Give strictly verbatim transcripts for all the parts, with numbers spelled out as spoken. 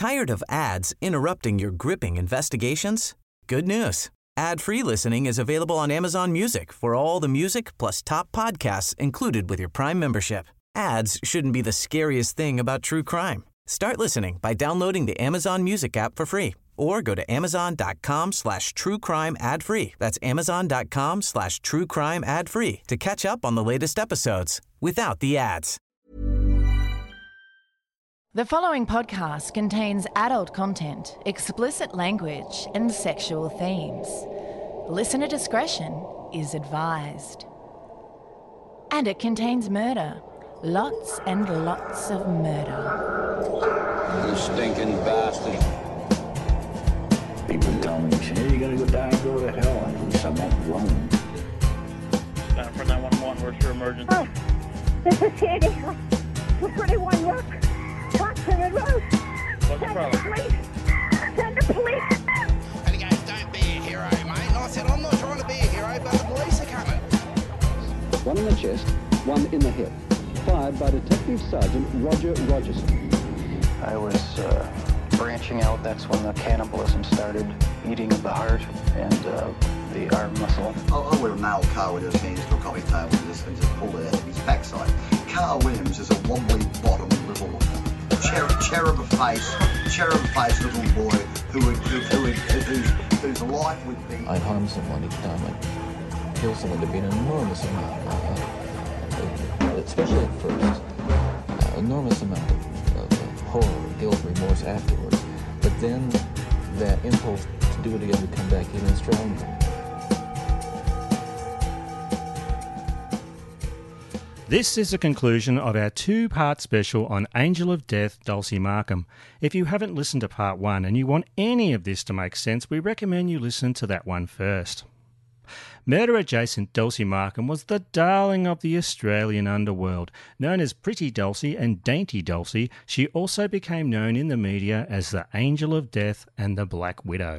Tired of ads interrupting your gripping investigations? Good news. Ad-free listening is available on Amazon Music for all the music plus top podcasts included with your Prime membership. Ads shouldn't be the scariest thing about true crime. Start listening by downloading the Amazon Music app for free or go to amazon.com slash true crime ad free. That's amazon.com slash true crime ad free to catch up on the latest episodes without the ads. The following podcast contains adult content, explicit language, and sexual themes. Listener discretion is advised. And it contains murder. Lots and lots of murder. You stinking bastard. People tell me, hey, you're gonna go die and go to hell. And at least I'm not alone. Uh, for nine one one, where's your emergency? Oh, this is Sandy. two thirty-one Rock. Washington Road. What's the problem? Send the police. And he goes, don't be a hero, mate. And I said, I'm not trying to be a hero, but the police are coming. One in the chest, one in the hip. Fired by Detective Sergeant Roger Rogerson. I was uh, branching out. That's when the cannibalism started, eating of the heart and uh, the arm muscle. I, I would have nailed Carl with his hands to a coffee table and just, and just pulled it out of his backside. Carl Williams is a wobbly bottom little cherub, cherub face, cherub face little boy who would, who, who would, whose, whose life would be. I'd harm someone each time I'd kill someone. There'd be an enormous amount, uh, especially at first, uh, enormous amount of, of uh, horror, guilt, remorse afterwards. But then that impulse to do it again would come back even stronger. This is the conclusion of our two-part special on Angel of Death, Dulcie Markham. If you haven't listened to part one and you want any of this to make sense, we recommend you listen to that one first. Murder-adjacent Dulcie Markham was the darling of the Australian underworld. Known as Pretty Dulcie and Dainty Dulcie, she also became known in the media as the Angel of Death and the Black Widow.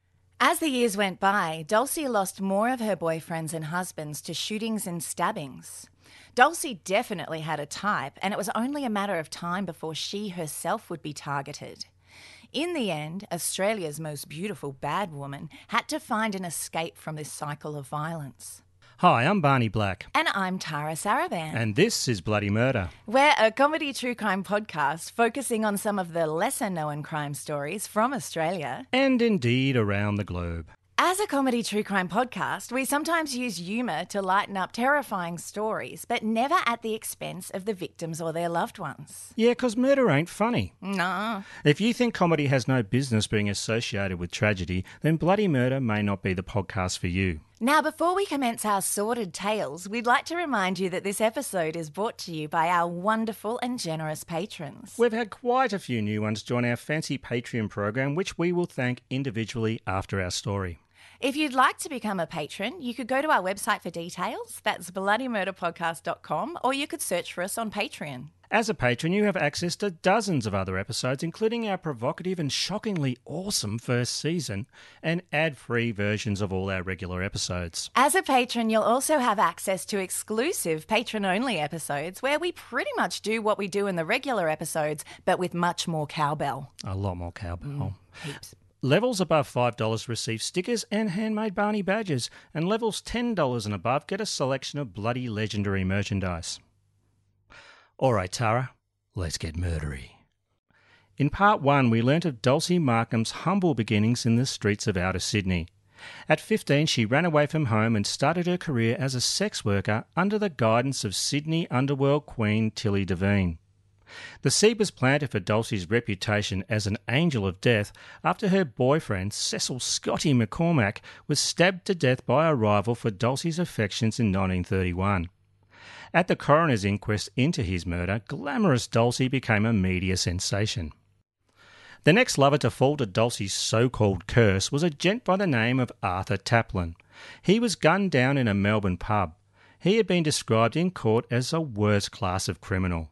As the years went by, Dulcie lost more of her boyfriends and husbands to shootings and stabbings. Dulcie definitely had a type, and it was only a matter of time before she herself would be targeted. In the end, Australia's most beautiful bad woman had to find an escape from this cycle of violence. Hi, I'm Barney Black. And I'm Tara Saraban. And this is Bloody Murder. We're a comedy true crime podcast focusing on some of the lesser-known crime stories from Australia. And indeed around the globe. As a comedy true crime podcast, we sometimes use humour to lighten up terrifying stories, but never at the expense of the victims or their loved ones. Yeah, 'cause murder ain't funny. No. If you think comedy has no business being associated with tragedy, then Bloody Murder may not be the podcast for you. Now, before we commence our sordid tales, we'd like to remind you that this episode is brought to you by our wonderful and generous patrons. We've had quite a few new ones join our fancy Patreon program, which we will thank individually after our story. If you'd like to become a patron, you could go to our website for details. That's bloody murder podcast dot com, or you could search for us on Patreon. As a patron, you have access to dozens of other episodes, including our provocative and shockingly awesome first season, and ad-free versions of all our regular episodes. As a patron, you'll also have access to exclusive patron-only episodes where we pretty much do what we do in the regular episodes, but with much more cowbell. A lot more cowbell. Mm, heaps. Levels above five dollars receive stickers and handmade Barney badges, and levels ten dollars and above get a selection of bloody legendary merchandise. All right, Tara, let's get murdery. In part one, we learnt of Dulcie Markham's humble beginnings in the streets of outer Sydney. At fifteen, she ran away from home and started her career as a sex worker under the guidance of Sydney underworld queen Tilly Devine. The seed was planted for Dulcie's reputation as an angel of death after her boyfriend, Cecil Scotty McCormack, was stabbed to death by a rival for Dulcie's affections in nineteen thirty-one. At the coroner's inquest into his murder, glamorous Dulcie became a media sensation. The next lover to fall to Dulcie's so-called curse was a gent by the name of Arthur Taplin. He was gunned down in a Melbourne pub. He had been described in court as the worst class of criminal.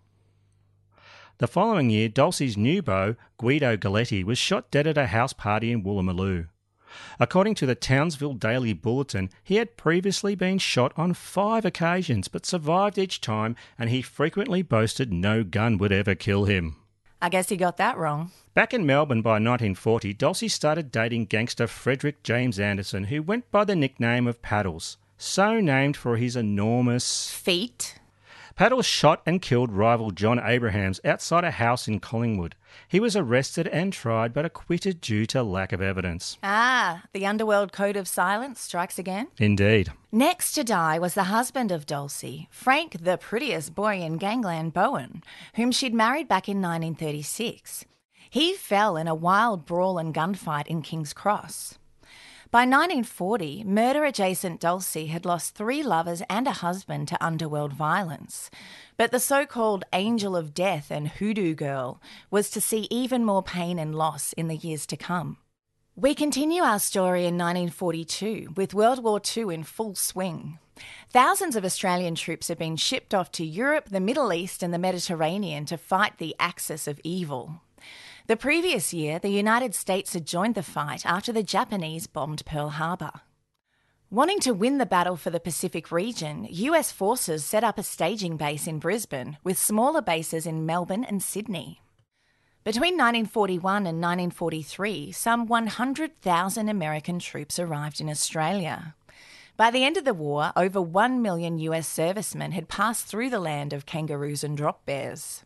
The following year, Dulcie's new beau, Guido Galletti, was shot dead at a house party in Woolloomooloo. According to the Townsville Daily Bulletin, he had previously been shot on five occasions but survived each time, and he frequently boasted no gun would ever kill him. I guess he got that wrong. Back in Melbourne by nineteen forty, Dulcie started dating gangster Frederick James Anderson, who went by the nickname of Paddles, so named for his enormous feet. Paddles shot and killed rival John Abrahams outside a house in Collingwood. He was arrested and tried but acquitted due to lack of evidence. Ah, the underworld code of silence strikes again? Indeed. Next to die was the husband of Dulcie, Frank the prettiest boy in Gangland Bowen, whom she'd married back in nineteen thirty-six. He fell in a wild brawl and gunfight in King's Cross. By nineteen forty, murder-adjacent Dulcie had lost three lovers and a husband to underworld violence. But the so-called Angel of Death and Hoodoo Girl was to see even more pain and loss in the years to come. We continue our story in nineteen forty-two, with World War Two in full swing. Thousands of Australian troops had been shipped off to Europe, the Middle East and the Mediterranean to fight the Axis of evil. The previous year, the United States had joined the fight after the Japanese bombed Pearl Harbor. Wanting to win the battle for the Pacific region, U S forces set up a staging base in Brisbane, with smaller bases in Melbourne and Sydney. Between nineteen forty-one and nineteen forty-three, some one hundred thousand American troops arrived in Australia. By the end of the war, over one million U S servicemen had passed through the land of kangaroos and drop bears.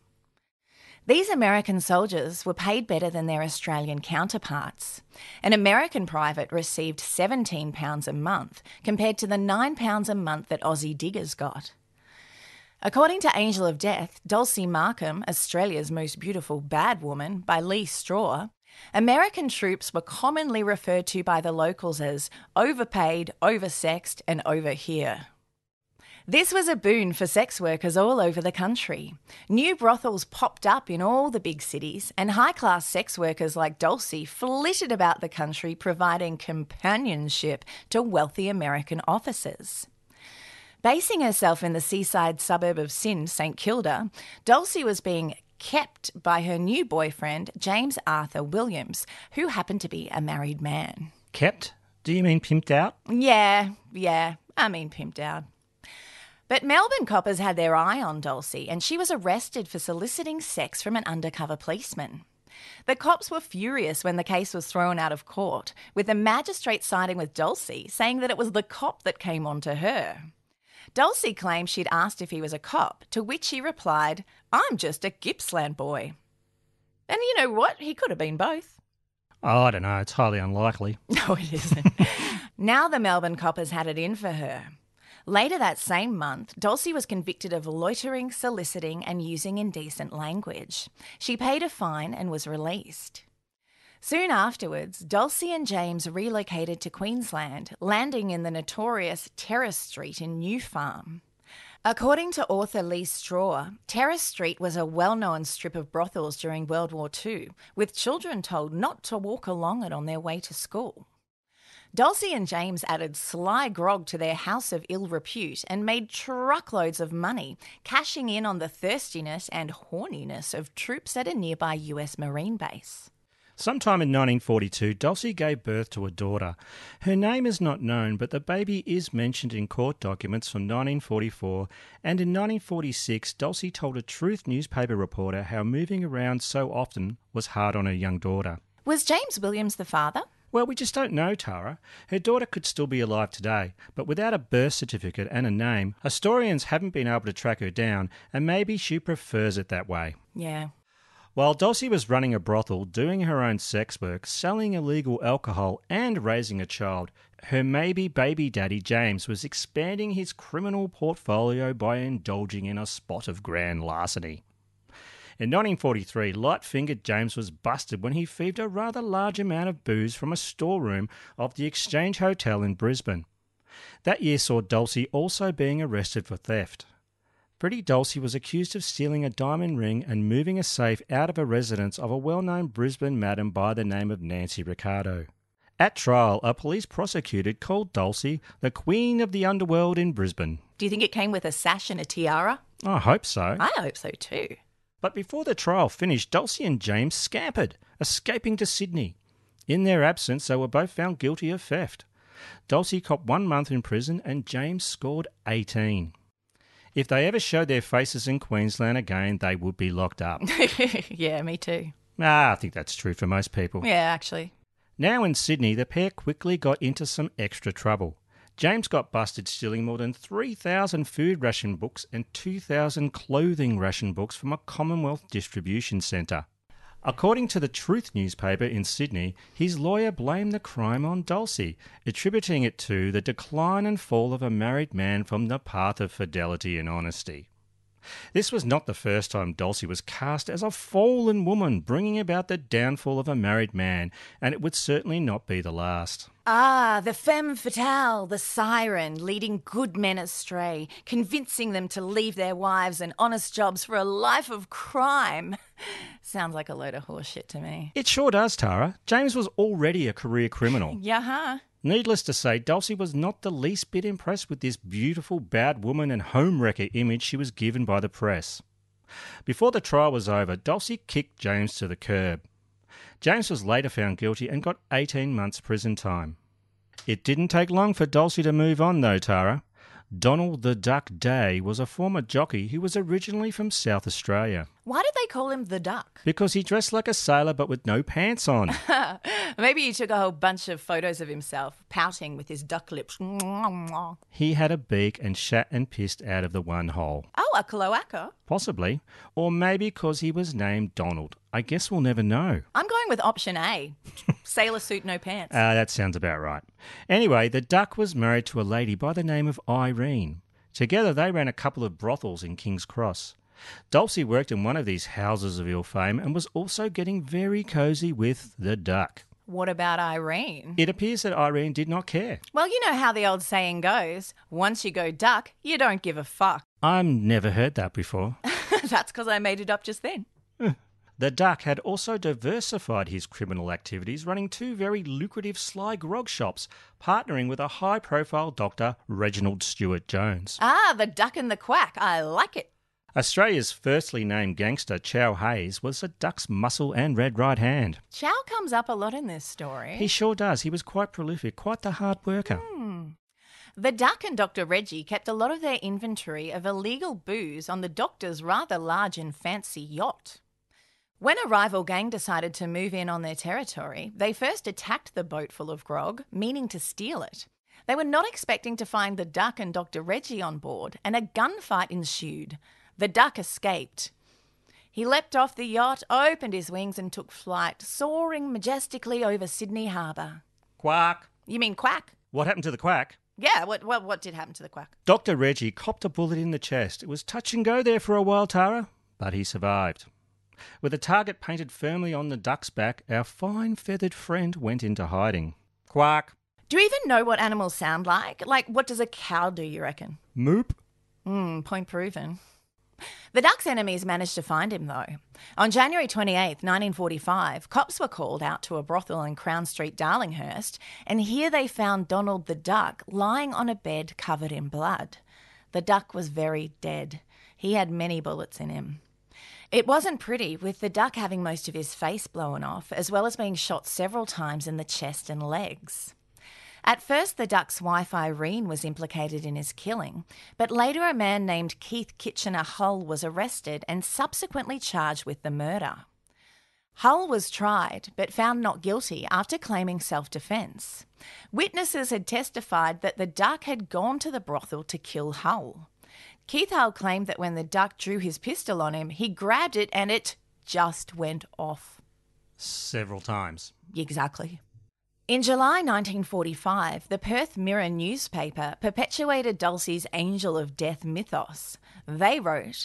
These American soldiers were paid better than their Australian counterparts. An American private received seventeen pounds a month compared to the nine pounds a month that Aussie diggers got. According to Angel of Death, Dulcie Markham, Australia's most beautiful bad woman, by Lee Straw, American troops were commonly referred to by the locals as overpaid, oversexed and over here. This was a boon for sex workers all over the country. New brothels popped up in all the big cities, and high-class sex workers like Dulcie flitted about the country providing companionship to wealthy American officers. Basing herself in the seaside suburb of Sindh, St Kilda, Dulcie was being kept by her new boyfriend, James Arthur Williams, who happened to be a married man. Kept? Do you mean pimped out? Yeah, yeah, I mean pimped out. But Melbourne coppers had their eye on Dulcie, and she was arrested for soliciting sex from an undercover policeman. The cops were furious when the case was thrown out of court, with the magistrate siding with Dulcie, saying that it was the cop that came on to her. Dulcie claimed she'd asked if he was a cop, to which he replied, "I'm just a Gippsland boy." And you know what? He could have been both. Oh, I don't know. It's highly unlikely. No, it isn't. Now the Melbourne coppers had it in for her. Later that same month, Dulcie was convicted of loitering, soliciting and using indecent language. She paid a fine and was released. Soon afterwards, Dulcie and James relocated to Queensland, landing in the notorious Terrace Street in New Farm. According to author Lee Straw, Terrace Street was a well-known strip of brothels during World War Two, with children told not to walk along it on their way to school. Dulcie and James added sly grog to their house of ill repute and made truckloads of money, cashing in on the thirstiness and horniness of troops at a nearby U S Marine base. Sometime in nineteen forty-two, Dulcie gave birth to a daughter. Her name is not known, but the baby is mentioned in court documents from nineteen forty-four, and in nineteen forty-six, Dulcie told a Truth newspaper reporter how moving around so often was hard on her young daughter. Was James Williams the father? Well, we just don't know, Tara. Her daughter could still be alive today, but without a birth certificate and a name, historians haven't been able to track her down, and maybe she prefers it that way. Yeah. While Dulcie was running a brothel, doing her own sex work, selling illegal alcohol and raising a child, her maybe baby daddy James was expanding his criminal portfolio by indulging in a spot of grand larceny. In nineteen forty-three, light-fingered James was busted when he thieved a rather large amount of booze from a storeroom of the Exchange Hotel in Brisbane. That year saw Dulcie also being arrested for theft. Pretty Dulcie was accused of stealing a diamond ring and moving a safe out of a residence of a well-known Brisbane madam by the name of Nancy Ricardo. At trial, a police prosecutor called Dulcie the Queen of the Underworld in Brisbane. Do you think it came with a sash and a tiara? I hope so. I hope so too. But before the trial finished, Dulcie and James scampered, escaping to Sydney. In their absence, they were both found guilty of theft. Dulcie copped one month in prison and James scored eighteen. If they ever showed their faces in Queensland again, they would be locked up. Yeah, me too. Ah, I think that's true for most people. Yeah, actually. Now in Sydney, the pair quickly got into some extra trouble. James got busted stealing more than three thousand food ration books and two thousand clothing ration books from a Commonwealth distribution centre. According to the Truth newspaper in Sydney, his lawyer blamed the crime on Dulcie, attributing it to the decline and fall of a married man from the path of fidelity and honesty. This was not the first time Dulcie was cast as a fallen woman, bringing about the downfall of a married man, and it would certainly not be the last. Ah, the femme fatale, the siren, leading good men astray, convincing them to leave their wives and honest jobs for a life of crime. Sounds like a load of horse shit to me. It sure does, Tara. James was already a career criminal. Yeah. Needless to say, Dulcie was not the least bit impressed with this beautiful bad woman and homewrecker image she was given by the press. Before the trial was over, Dulcie kicked James to the curb. James was later found guilty and got eighteen months prison time. It didn't take long for Dulcie to move on though, Tara. Donald the Duck Day was a former jockey who was originally from South Australia. Why did they call him the Duck? Because he dressed like a sailor but with no pants on. Maybe he took a whole bunch of photos of himself pouting with his duck lips. He had a beak and shat and pissed out of the one hole. Oh, a cloaca? Possibly. Or maybe because he was named Donald. I guess we'll never know. I'm going with option A. Sailor suit, no pants. Ah, uh, that sounds about right. Anyway, the Duck was married to a lady by the name of Irene. Together they ran a couple of brothels in King's Cross. Dulcie worked in one of these houses of ill fame and was also getting very cosy with the Duck. What about Irene? It appears that Irene did not care. Well, you know how the old saying goes, once you go duck, you don't give a fuck. I've never heard that before. That's because I made it up just then. The Duck had also diversified his criminal activities, running two very lucrative sly grog shops, partnering with a high-profile doctor, Reginald Stewart Jones. Ah, the Duck and the Quack. I like it. Australia's firstly named gangster, Chow Hayes, was the Duck's muscle and red right hand. Chow comes up a lot in this story. He sure does. He was quite prolific, quite the hard worker. Hmm. The Duck and Doctor Reggie kept a lot of their inventory of illegal booze on the Doctor's rather large and fancy yacht. When a rival gang decided to move in on their territory, they first attacked the boat full of grog, meaning to steal it. They were not expecting to find the Duck and Doctor Reggie on board, and a gunfight ensued. The Duck escaped. He leapt off the yacht, opened his wings and took flight, soaring majestically over Sydney Harbour. Quack. You mean Quack? What happened to the Quack? Yeah, what, what, what did happen to the Quack? Doctor Reggie copped a bullet in the chest. It was touch and go there for a while, Tara, but he survived. With a target painted firmly on the Duck's back, our fine feathered friend went into hiding. Quack. Do you even know what animals sound like? Like, what does a cow do, you reckon? Moop. Hmm, point proven. The Duck's enemies managed to find him, though. On January twenty-eighth, nineteen forty-five, cops were called out to a brothel in Crown Street, Darlinghurst, and here they found Donald the Duck lying on a bed covered in blood. The Duck was very dead. He had many bullets in him. It wasn't pretty, with the Duck having most of his face blown off, as well as being shot several times in the chest and legs. At first, the Duck's wife Irene was implicated in his killing, but later a man named Keith Kitchener Hull was arrested and subsequently charged with the murder. Hull was tried, but found not guilty after claiming self-defence. Witnesses had testified that the Duck had gone to the brothel to kill Hull. Keith Hull claimed that when the Duck drew his pistol on him, he grabbed it and it just went off. Several times. Exactly. In July nineteen forty-five, the Perth Mirror newspaper perpetuated Dulcie's Angel of Death mythos. They wrote,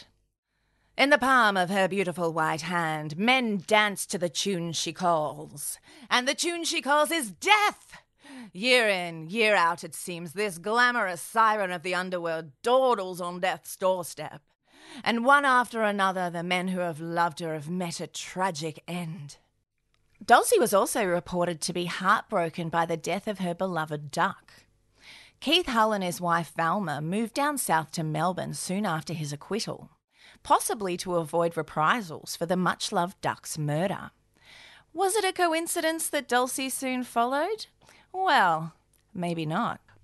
"In the palm of her beautiful white hand, men dance to the tune she calls. And the tune she calls is death! Year in, year out, it seems, this glamorous siren of the underworld dawdles on death's doorstep. And one after another, the men who have loved her have met a tragic end." Dulcie was also reported to be heartbroken by the death of her beloved Duck. Keith Hull and his wife Valma moved down south to Melbourne soon after his acquittal, possibly to avoid reprisals for the much-loved Duck's murder. Was it a coincidence that Dulcie soon followed? Well, maybe not.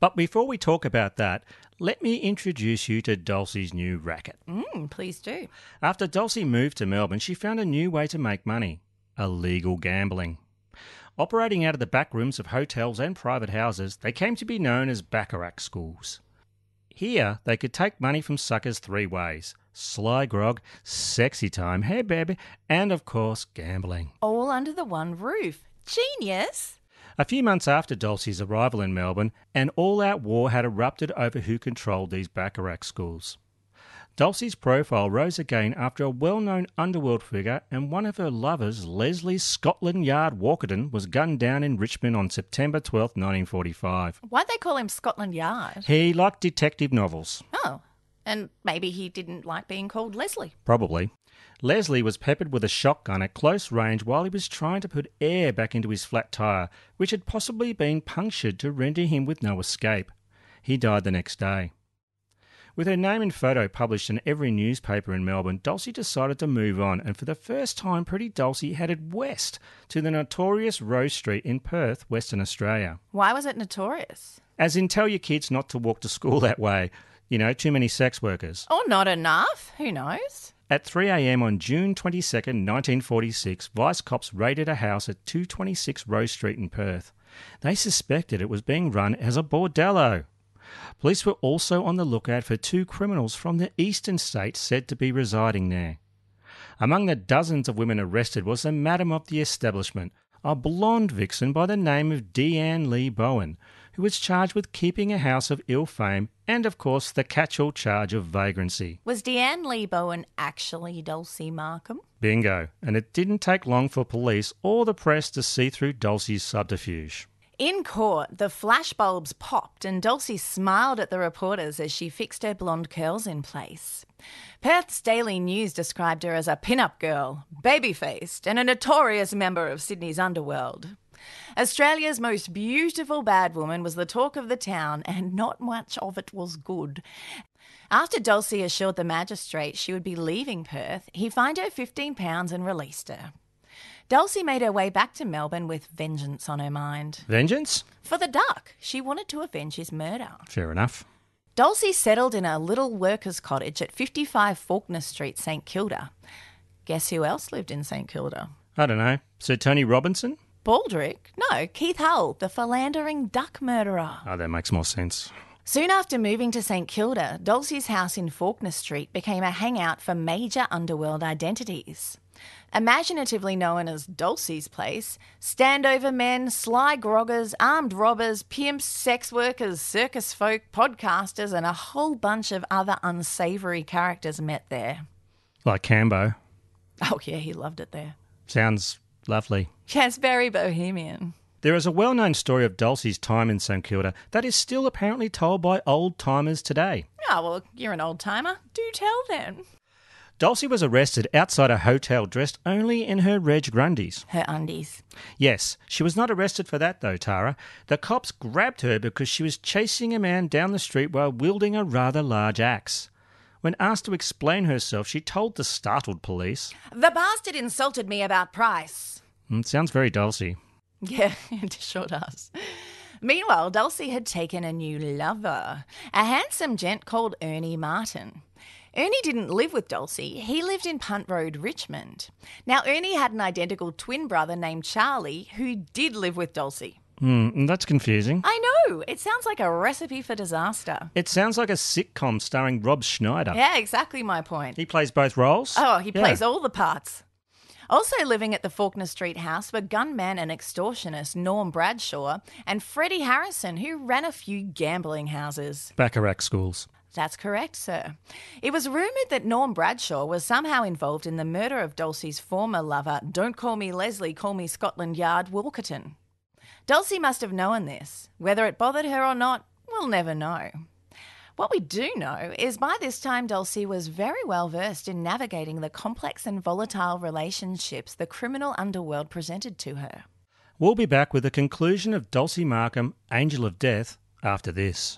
But before we talk about that, let me introduce you to Dulcie's new racket. Mm, please do. After Dulcie moved to Melbourne, she found a new way to make money: illegal gambling. Operating out of the back rooms of hotels and private houses, they came to be known as baccarat schools. Here, they could take money from suckers three ways: sly grog, sexy time, hey baby, and of course, gambling. All under the one roof. Genius! A few months after Dulcie's arrival in Melbourne, an all-out war had erupted over who controlled these baccarat schools. Dulcie's profile rose again after a well-known underworld figure and one of her lovers, Leslie Scotland Yard Walkerton, was gunned down in Richmond on September twelfth, nineteen forty-five. Why'd they call him Scotland Yard? He liked detective novels. Oh, and maybe he didn't like being called Leslie. Probably. Leslie was peppered with a shotgun at close range while he was trying to put air back into his flat tyre, which had possibly been punctured to render him with no escape. He died the next day. With her name and photo published in every newspaper in Melbourne, Dulcie decided to move on, and for the first time, Pretty Dulcie headed west to the notorious Rose Street in Perth, Western Australia. Why was it notorious? As in, tell your kids not to walk to school that way. You know, too many sex workers. Or not enough. Who knows? At three a.m. on June twenty-second, nineteen forty-six, Vice cops raided a house at two twenty-six Rose Street in Perth. They suspected it was being run as a bordello. Police were also on the lookout for two criminals from the eastern states said to be residing there. Among the dozens of women arrested was the madam of the establishment, a blonde vixen by the name of Deanne Lee Bowen, who was charged with keeping a house of ill fame and, of course, the catch-all charge of vagrancy. Was Deanne Lee Bowen actually Dulcie Markham? Bingo. And it didn't take long for police or the press to see through Dulcie's subterfuge. In court, the flashbulbs popped and Dulcie smiled at the reporters as she fixed her blonde curls in place. Perth's Daily News described her as a pin-up girl, baby-faced, and a notorious member of Sydney's underworld. Australia's most beautiful bad woman was the talk of the town, and not much of it was good. After Dulcie assured the magistrate she would be leaving Perth, he fined her fifteen pounds and released her. Dulcie made her way back to Melbourne with vengeance on her mind. Vengeance? For the duck. She wanted to avenge his murder. Fair enough. Dulcie settled in a little workers' cottage at fifty-five Faulkner Street, St Kilda. Guess who else lived in St Kilda? I don't know. Sir Tony Robinson? Baldrick? No, Keith Hull, the philandering duck murderer. Oh, that makes more sense. Soon after moving to St Kilda, Dulcie's house in Faulkner Street became a hangout for major underworld identities. Imaginatively known as Dulcie's Place, standover men, sly groggers, armed robbers, pimps, sex workers, circus folk, podcasters, and a whole bunch of other unsavoury characters met there. Like Cambo. Oh yeah, he loved it there. Sounds lovely. Yes, very bohemian. There is a well-known story of Dulcie's time in St Kilda that is still apparently told by old-timers today. Oh, well, you're an old-timer. Do tell then. Dulcie was arrested outside a hotel dressed only in her Reg Grundies. Her undies. Yes, she was not arrested for that though, Tara. The cops grabbed her because she was chasing a man down the street while wielding a rather large axe. When asked to explain herself, she told the startled police, "The bastard insulted me about price." Mm, sounds very Dulcie. Yeah, it sure does. Meanwhile, Dulcie had taken a new lover, a handsome gent called Ernie Martin. Ernie didn't live with Dulcie, he lived in Punt Road, Richmond. Now, Ernie had an identical twin brother named Charlie who did live with Dulcie. Hmm, that's confusing. I know, it sounds like a recipe for disaster. It sounds like a sitcom starring Rob Schneider. Yeah, exactly my point. He plays both roles? Oh, he yeah. plays all the parts. Also living at the Faulkner Street house were gunman and extortionist Norm Bradshaw and Freddie Harrison, who ran a few gambling houses. Baccarat schools. That's correct, sir. It was rumoured that Norm Bradshaw was somehow involved in the murder of Dulcie's former lover, don't call me Leslie, call me Scotland Yard, Walkerton. Dulcie must have known this. Whether it bothered her or not, we'll never know. What we do know is by this time Dulcie was very well versed in navigating the complex and volatile relationships the criminal underworld presented to her. We'll be back with the conclusion of Dulcie Markham, Angel of Death, after this.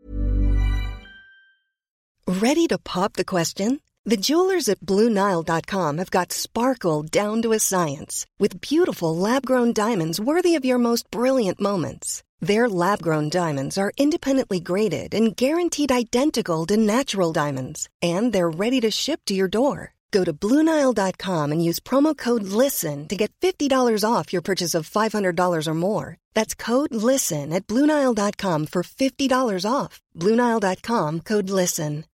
Ready to pop the question? The jewelers at Blue Nile dot com have got sparkle down to a science with beautiful lab-grown diamonds worthy of your most brilliant moments. Their lab-grown diamonds are independently graded and guaranteed identical to natural diamonds. And they're ready to ship to your door. Go to Blue Nile dot com and use promo code LISTEN to get fifty dollars off your purchase of five hundred dollars or more. That's code LISTEN at Blue Nile dot com for fifty dollars off. Blue Nile dot com, code LISTEN.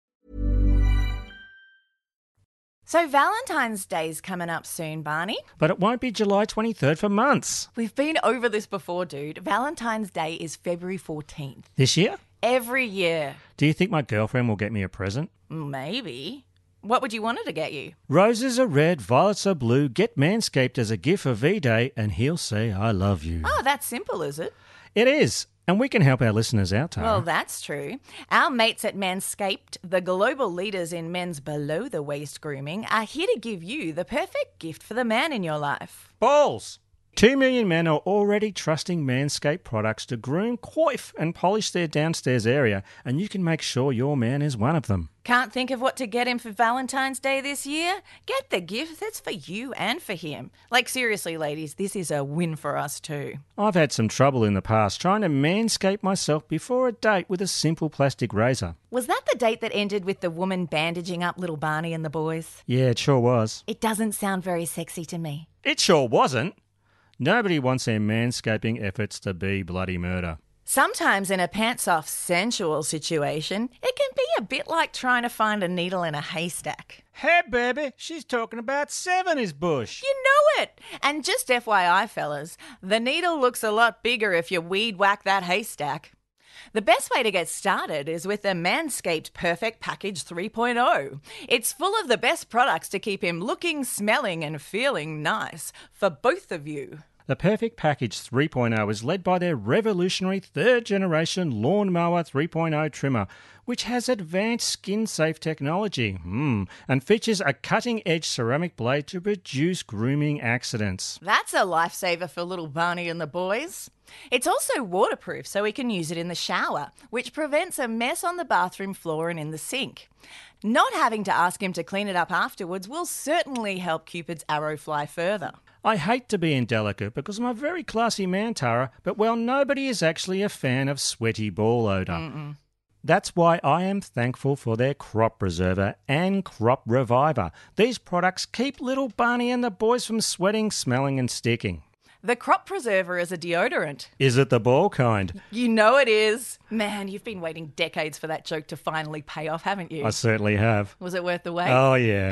So Valentine's Day's coming up soon, Barney. But it won't be July twenty-third for months. We've been over this before, dude. Valentine's Day is February fourteenth. This year? Every year. Do you think my girlfriend will get me a present? Maybe. What would you want her to get you? Roses are red, violets are blue. Get Manscaped as a gift for V-Day and he'll say I love you. Oh, that's simple, is it? It is. And we can help our listeners out, Tara. Well, that's true. Our mates at Manscaped, the global leaders in men's below-the-waist grooming, are here to give you the perfect gift for the man in your life. Balls! Two million men are already trusting Manscaped products to groom, coif and polish their downstairs area, and you can make sure your man is one of them. Can't think of what to get him for Valentine's Day this year? Get the gift that's for you and for him. Like, seriously, ladies, this is a win for us too. I've had some trouble in the past trying to manscape myself before a date with a simple plastic razor. Was that the date that ended with the woman bandaging up little Barney and the boys? Yeah, it sure was. It doesn't sound very sexy to me. It sure wasn't. Nobody wants their manscaping efforts to be bloody murder. Sometimes in a pants-off sensual situation, it can be a bit like trying to find a needle in a haystack. Hey, baby, she's talking about Seven Bush. You know it! And just F Y I, fellas, the needle looks a lot bigger if you weed-whack that haystack. The best way to get started is with the Manscaped Perfect Package three point oh. It's full of the best products to keep him looking, smelling and feeling nice for both of you. The Perfect Package three point oh is led by their revolutionary third-generation Lawnmower three point oh trimmer, which has advanced skin-safe technology mm, and features a cutting-edge ceramic blade to reduce grooming accidents. That's a lifesaver for little Barney and the boys. It's also waterproof, so we can use it in the shower, which prevents a mess on the bathroom floor and in the sink. Not having to ask him to clean it up afterwards will certainly help Cupid's arrow fly further. I hate to be indelicate because I'm a very classy man, Tara, but well, nobody is actually a fan of sweaty ball odour. Mm-mm. That's why I am thankful for their Crop Preserver and Crop Reviver. These products keep little Barney and the boys from sweating, smelling and sticking. The Crop Preserver is a deodorant. Is it the ball kind? You know it is. Man, you've been waiting decades for that joke to finally pay off, haven't you? I certainly have. Was it worth the wait? Oh, yeah.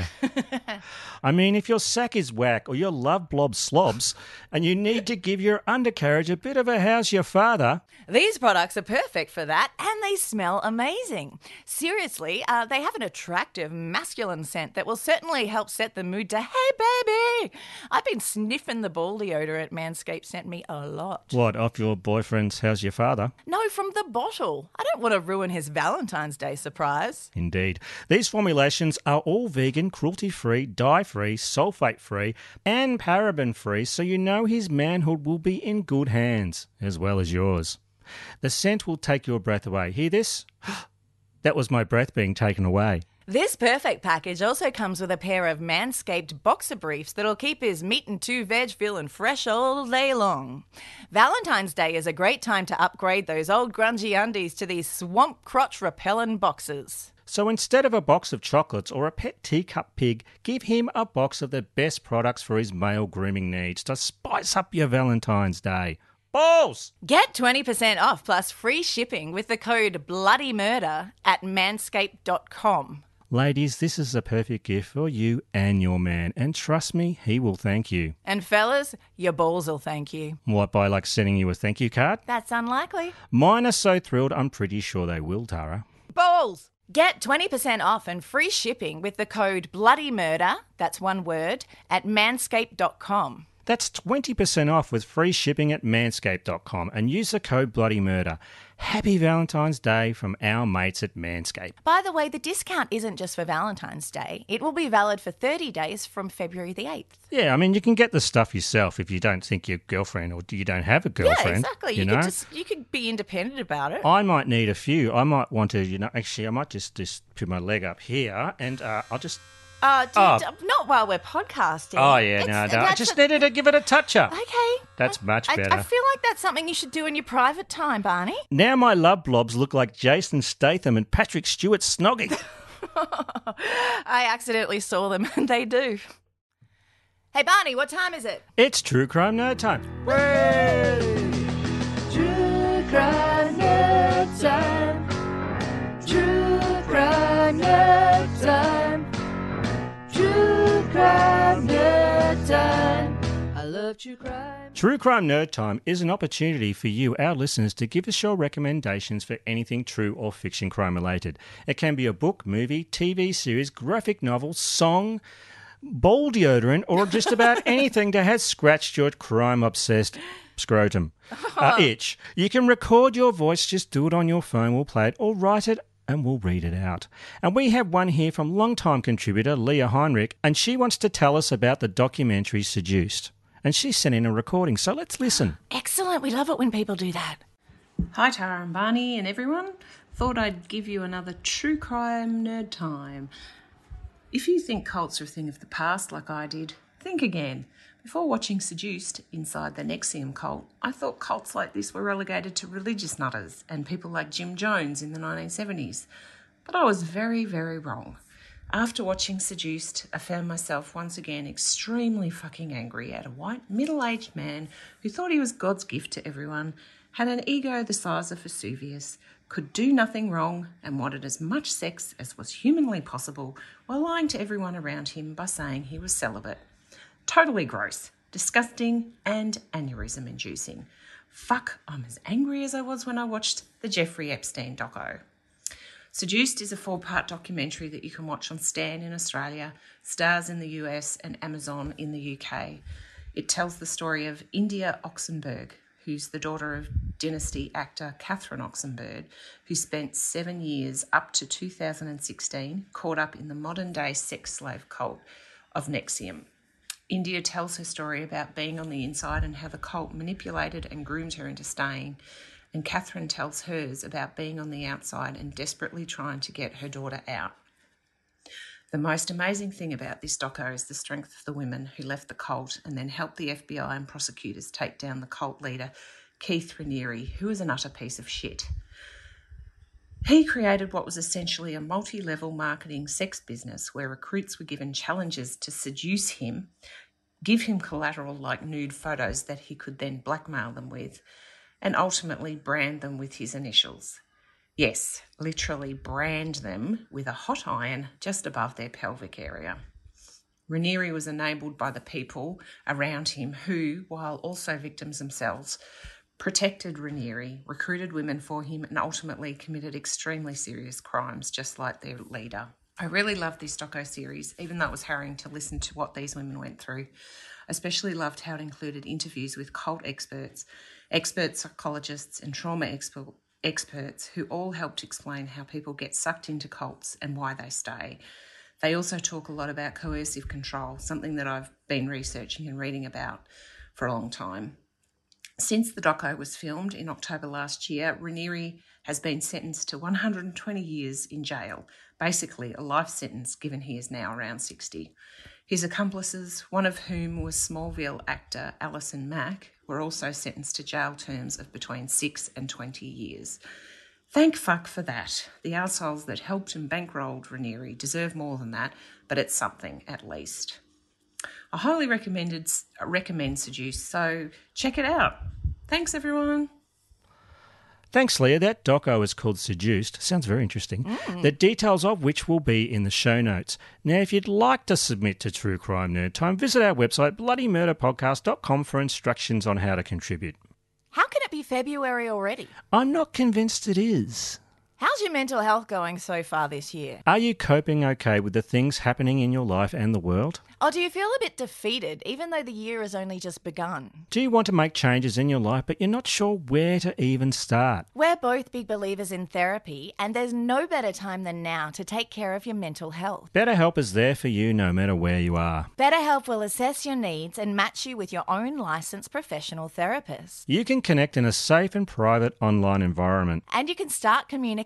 I mean, if your sack is whack or your love blob slobs and you need to give your undercarriage a bit of a how's your father... These products are perfect for that and they smell amazing. Seriously, uh, they have an attractive masculine scent that will certainly help set the mood to, hey, baby! I've been sniffing the ball deodorant Manscaped sent me a lot. What, off your boyfriend's how's your father? No, from the bottle. I don't want to ruin his Valentine's Day surprise. Indeed. These formulations are all vegan, cruelty-free, dye-free, sulfate-free and paraben-free, so you know his manhood will be in good hands, as well as yours. The scent will take your breath away. Hear this? That was my breath being taken away. This perfect package also comes with a pair of Manscaped boxer briefs that'll keep his meat and two veg feeling fresh all day long. Valentine's Day is a great time to upgrade those old grungy undies to these swamp crotch repellent boxers. So instead of a box of chocolates or a pet teacup pig, give him a box of the best products for his male grooming needs to spice up your Valentine's Day. Balls! Get twenty percent off plus free shipping with the code BLOODYMURDER at manscaped dot com. Ladies, this is a perfect gift for you and your man, and trust me, he will thank you. And fellas, your balls will thank you. What, by like sending you a thank you card? That's unlikely. Mine are so thrilled, I'm pretty sure they will, Tara. Balls! Get twenty percent off and free shipping with the code BLOODYMURDER, that's one word, at manscaped dot com. That's twenty percent off with free shipping at manscaped dot com and use the code BLOODYMURDER. Happy Valentine's Day from our mates at Manscaped. By the way, the discount isn't just for Valentine's Day. It will be valid for thirty days from February the eighth. Yeah, I mean, you can get the stuff yourself if you don't think your girlfriend or you don't have a girlfriend. Yeah, exactly. You, you could know? just you could be independent about it. I might need a few. I might want to, you know, actually, I might just, just put my leg up here and uh, I'll just Uh, dude, Oh. not while we're podcasting. Oh, yeah, It's- no, no. I that's just a- needed to give it a touch-up. Okay. That's much I, better. I feel like that's something you should do in your private time, Barney. Now my love blobs look like Jason Statham and Patrick Stewart snogging. I accidentally saw them, and they do. Hey, Barney, what time is it? It's True Crime Nerd Time. True crime nerd time. True crime nerd time. True crime nerd time. I love true crime. True Crime Nerd Time is an opportunity for you, our listeners, to give us your recommendations for anything true or fiction crime related. It can be a book, movie, T V series, graphic novel, song, ball deodorant, or just about anything that has scratched your crime-obsessed scrotum uh, itch. You can record your voice, just do it on your phone, we'll play it, or write it and we'll read it out. And we have one here from longtime contributor Leah Heinrich, and she wants to tell us about the documentary Seduced. And she sent in a recording, so let's listen. Excellent. We love it when people do that. Hi Tara and Barney and everyone. Thought I'd give you another true crime nerd time. If you think cults are a thing of the past like I did, think again. Before watching Seduced inside the N X I V M cult, I thought cults like this were relegated to religious nutters and people like Jim Jones in the nineteen seventies. But I was very, very wrong. After watching Seduced, I found myself once again extremely fucking angry at a white, middle-aged man who thought he was God's gift to everyone, had an ego the size of Vesuvius, could do nothing wrong, and wanted as much sex as was humanly possible while lying to everyone around him by saying he was celibate. Totally gross, disgusting, and aneurysm-inducing. Fuck, I'm as angry as I was when I watched the Jeffrey Epstein doco. Seduced is a four-part documentary that you can watch on Stan in Australia, Stars in the U S and Amazon in the U K. It tells the story of India Oxenberg, who's the daughter of Dynasty actor Catherine Oxenberg, who spent seven years up to two thousand sixteen caught up in the modern-day sex slave cult of N X I V M. India tells her story about being on the inside and how the cult manipulated and groomed her into staying, and Catherine tells hers about being on the outside and desperately trying to get her daughter out. The most amazing thing about this doco is the strength of the women who left the cult and then helped the F B I and prosecutors take down the cult leader, Keith Raniere, who was an utter piece of shit. He created what was essentially a multi-level marketing sex business where recruits were given challenges to seduce him, give him collateral like nude photos that he could then blackmail them with, and ultimately brand them with his initials. Yes, literally brand them with a hot iron just above their pelvic area. Raniere was enabled by the people around him who, while also victims themselves, protected Raniere, recruited women for him, and ultimately committed extremely serious crimes, just like their leader. I really loved this doco-series, even though it was harrowing to listen to what these women went through. I especially loved how it included interviews with cult experts, expert psychologists and trauma expo- experts who all helped explain how people get sucked into cults and why they stay. They also talk a lot about coercive control, something that I've been researching and reading about for a long time. Since the doco was filmed in October last year, Raniere has been sentenced to one hundred twenty years in jail, basically a life sentence given he is now around sixty. His accomplices, one of whom was Smallville actor Alison Mack, were also sentenced to jail terms of between six and twenty years. Thank fuck for that. The arseholes that helped and bankrolled Raniere deserve more than that, but it's something at least. I highly recommended, recommend Seduced, so check it out. Thanks, everyone. Thanks, Leah. That doco is called Seduced. Sounds very interesting. Mm. The details of which will be in the show notes. Now, if you'd like to submit to True Crime Nerd Time, visit our website, bloody murder podcast dot com, for instructions on how to contribute. How can it be February already? I'm not convinced it is. How's your mental health going so far this year? Are you coping okay with the things happening in your life and the world? Or do you feel a bit defeated, even though the year has only just begun? Do you want to make changes in your life, but you're not sure where to even start? We're both big believers in therapy, and there's no better time than now to take care of your mental health. BetterHelp is there for you no matter where you are. BetterHelp will assess your needs and match you with your own licensed professional therapist. You can connect in a safe and private online environment. And you can start communicating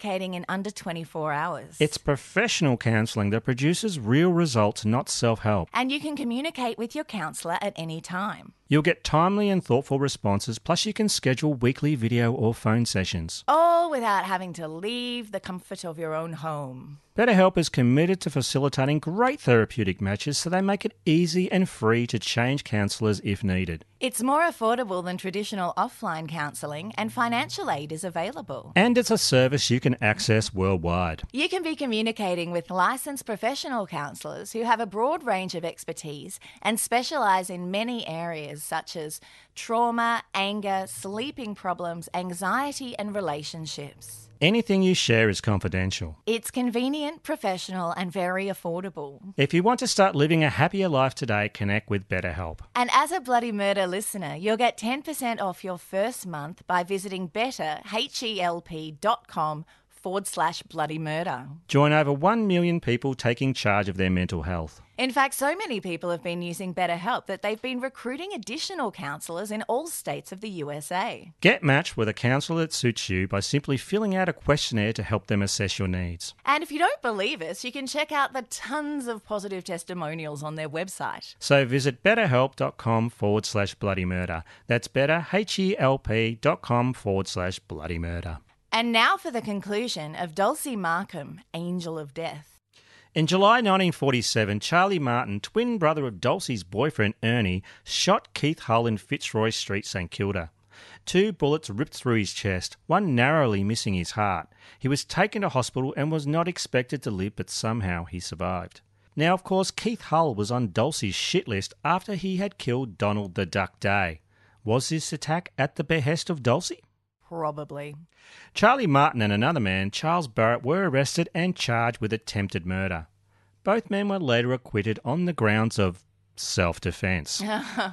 communicating in under twenty-four hours. It's professional counselling that produces real results, not self-help. And you can communicate with your counsellor at any time. You'll get timely and thoughtful responses, plus you can schedule weekly video or phone sessions. All without having to leave the comfort of your own home. BetterHelp is committed to facilitating great therapeutic matches, so they make it easy and free to change counsellors if needed. It's more affordable than traditional offline counselling, and financial aid is available. And it's a service you can access worldwide. You can be communicating with licensed professional counsellors who have a broad range of expertise and specialise in many areas such as trauma, anger, sleeping problems, anxiety and relationships. Anything you share is confidential. It's convenient, professional and very affordable. If you want to start living a happier life today, connect with BetterHelp. And as a Bloody Murder listener, you'll get ten percent off your first month by visiting better, H-E-L-P dot com forward slash bloody murder. Join over one million people taking charge of their mental health. In fact, so many people have been using BetterHelp that they've been recruiting additional counsellors in all states of the U S A. Get matched with a counsellor that suits you by simply filling out a questionnaire to help them assess your needs. And if you don't believe us, you can check out the tons of positive testimonials on their website. So visit betterhelp.com forward slash bloody murder. That's better, H-E-L-P dot com forward slash bloody murder. And now for the conclusion of Dulcie Markham, Angel of Death. In July nineteen forty-seven, Charlie Martin, twin brother of Dulcie's boyfriend Ernie, shot Keith Hull in Fitzroy Street, St Kilda. Two bullets ripped through his chest, one narrowly missing his heart. He was taken to hospital and was not expected to live, but somehow he survived. Now, of course, Keith Hull was on Dulcie's shit list after he had killed Donald the Duck Day. Was this attack at the behest of Dulcie? Probably. Charlie Martin and another man, Charles Barrett, were arrested and charged with attempted murder. Both men were later acquitted on the grounds of self-defence.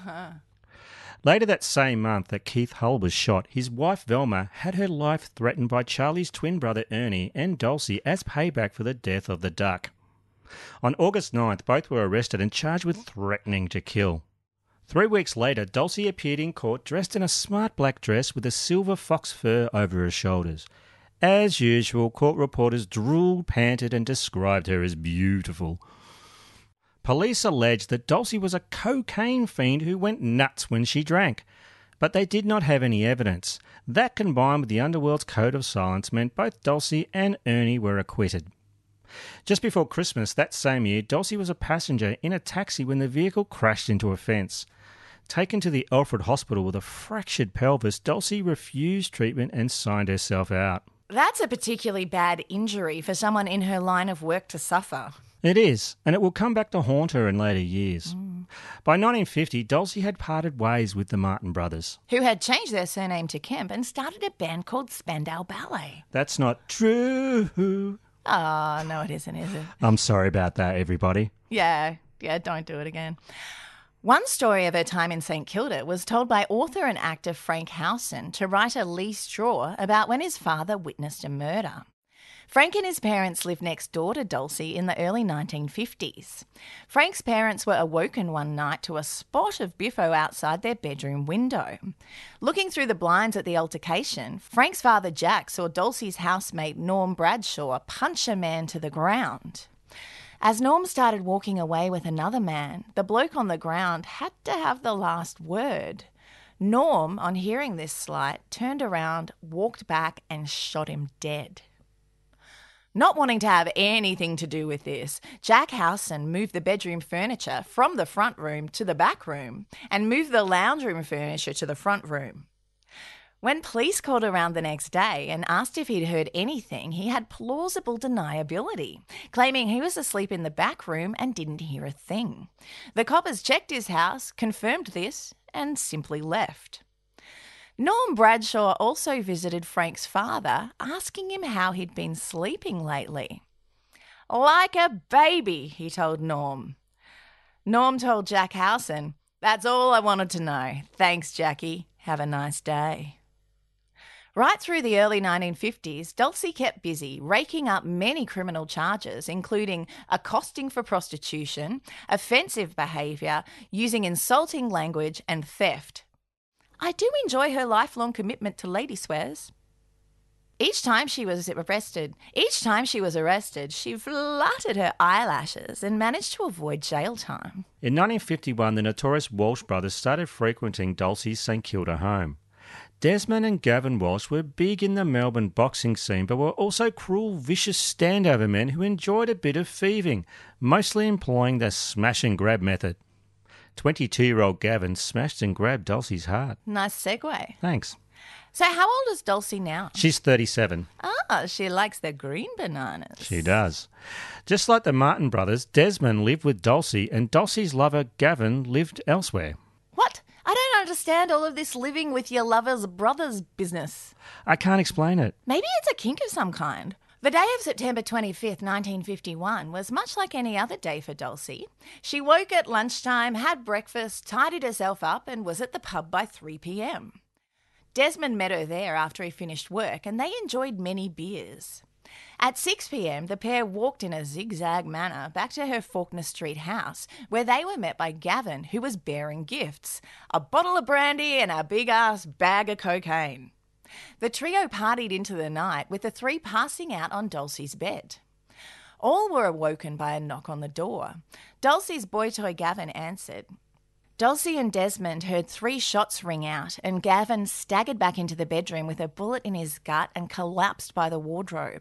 Later that same month that Keith Hull was shot, his wife Velma had her life threatened by Charlie's twin brother Ernie and Dulcie as payback for the death of the duck. On August ninth, both were arrested and charged with threatening to kill. Three weeks later, Dulcie appeared in court dressed in a smart black dress with a silver fox fur over her shoulders. As usual, court reporters drooled, panted and described her as beautiful. Police alleged that Dulcie was a cocaine fiend who went nuts when she drank, but they did not have any evidence. That, combined with the underworld's code of silence, meant both Dulcie and Ernie were acquitted. Just before Christmas that same year, Dulcie was a passenger in a taxi when the vehicle crashed into a fence. Taken to the Alfred Hospital with a fractured pelvis, Dulcie refused treatment and signed herself out. That's a particularly bad injury for someone in her line of work to suffer. It is, and it will come back to haunt her in later years. Mm. By nineteen fifty, Dulcie had parted ways with the Martin brothers. Who had changed their surname to Kemp and started a band called Spandau Ballet. That's not true. Oh, no it isn't, is it? I'm sorry about that, everybody. Yeah, yeah, don't do it again. One story of her time in St Kilda was told by author and actor Frank Howson to writer Lee Straw about when his father witnessed a murder. Frank and his parents lived next door to Dulcie in the early nineteen fifties. Frank's parents were awoken one night to a spot of biffo outside their bedroom window. Looking through the blinds at the altercation, Frank's father Jack saw Dulcie's housemate Norm Bradshaw punch a man to the ground. As Norm started walking away with another man, the bloke on the ground had to have the last word. Norm, on hearing this slight, turned around, walked back and shot him dead. Not wanting to have anything to do with this, Jack Howson moved the bedroom furniture from the front room to the back room and moved the lounge room furniture to the front room. When police called around the next day and asked if he'd heard anything, he had plausible deniability, claiming he was asleep in the back room and didn't hear a thing. The coppers checked his house, confirmed this, and simply left. Norm Bradshaw also visited Frank's father, asking him how he'd been sleeping lately. "Like a baby," he told Norm. Norm told Jack Howson, "That's all I wanted to know. Thanks, Jackie. Have a nice day." Right through the early nineteen fifties, Dulcie kept busy, raking up many criminal charges, including accosting for prostitution, offensive behaviour, using insulting language, and theft. I do enjoy her lifelong commitment to lady swears. Each time she was arrested, each time she was arrested, she fluttered her eyelashes and managed to avoid jail time. In nineteen fifty-one, the notorious Walsh brothers started frequenting Dulcie's St Kilda home. Desmond and Gavin Walsh were big in the Melbourne boxing scene, but were also cruel, vicious standover men who enjoyed a bit of thieving, mostly employing the smash and grab method. twenty-two-year-old Gavin smashed and grabbed Dulcie's heart. Nice segue. Thanks. So how old is Dulcie now? She's thirty-seven. Ah, she likes the green bananas. She does. Just like the Martin brothers, Desmond lived with Dulcie, and Dulcie's lover, Gavin, lived elsewhere. What? I don't understand all of this living with your lover's brother's business. I can't explain it. Maybe it's a kink of some kind. The day of September twenty-fifth, nineteen fifty-one was much like any other day for Dulcie. She woke at lunchtime, had breakfast, tidied herself up and was at the pub by three p.m. Desmond met her there after he finished work and they enjoyed many beers. At six p.m, the pair walked in a zigzag manner back to her Faulkner Street house, where they were met by Gavin, who was bearing gifts, a bottle of brandy and a big-ass bag of cocaine. The trio partied into the night, with the three passing out on Dulcie's bed. All were awoken by a knock on the door. Dulcie's boy toy Gavin answered. Dulcie and Desmond heard three shots ring out, and Gavin staggered back into the bedroom with a bullet in his gut and collapsed by the wardrobe.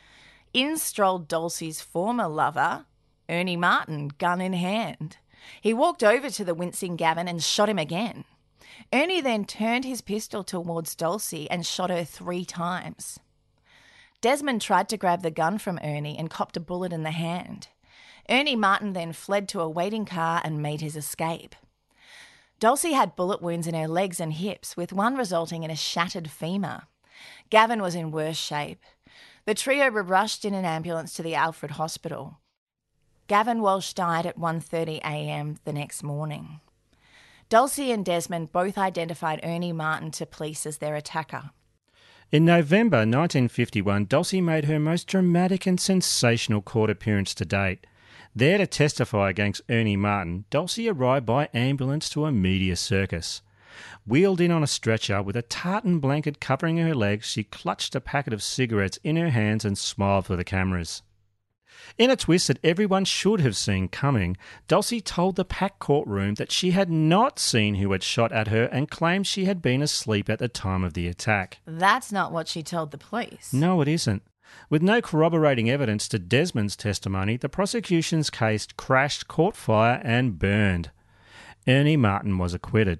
In strolled Dulcie's former lover, Ernie Martin, gun in hand. He walked over to the wincing Gavin and shot him again. Ernie then turned his pistol towards Dulcie and shot her three times. Desmond tried to grab the gun from Ernie and copped a bullet in the hand. Ernie Martin then fled to a waiting car and made his escape. Dulcie had bullet wounds in her legs and hips, with one resulting in a shattered femur. Gavin was in worse shape. The trio were rushed in an ambulance to the Alfred Hospital. Gavin Walsh died at one thirty a.m. the next morning. Dulcie and Desmond both identified Ernie Martin to police as their attacker. In November nineteen fifty-one, Dulcie made her most dramatic and sensational court appearance to date. There to testify against Ernie Martin, Dulcie arrived by ambulance to a media circus. Wheeled in on a stretcher with a tartan blanket covering her legs, she clutched a packet of cigarettes in her hands and smiled for the cameras. In a twist that everyone should have seen coming, Dulcie told the packed courtroom that she had not seen who had shot at her and claimed she had been asleep at the time of the attack. That's not what she told the police. No, it isn't. With no corroborating evidence to Desmond's testimony, the prosecution's case crashed, caught fire and burned. Ernie Martin was acquitted.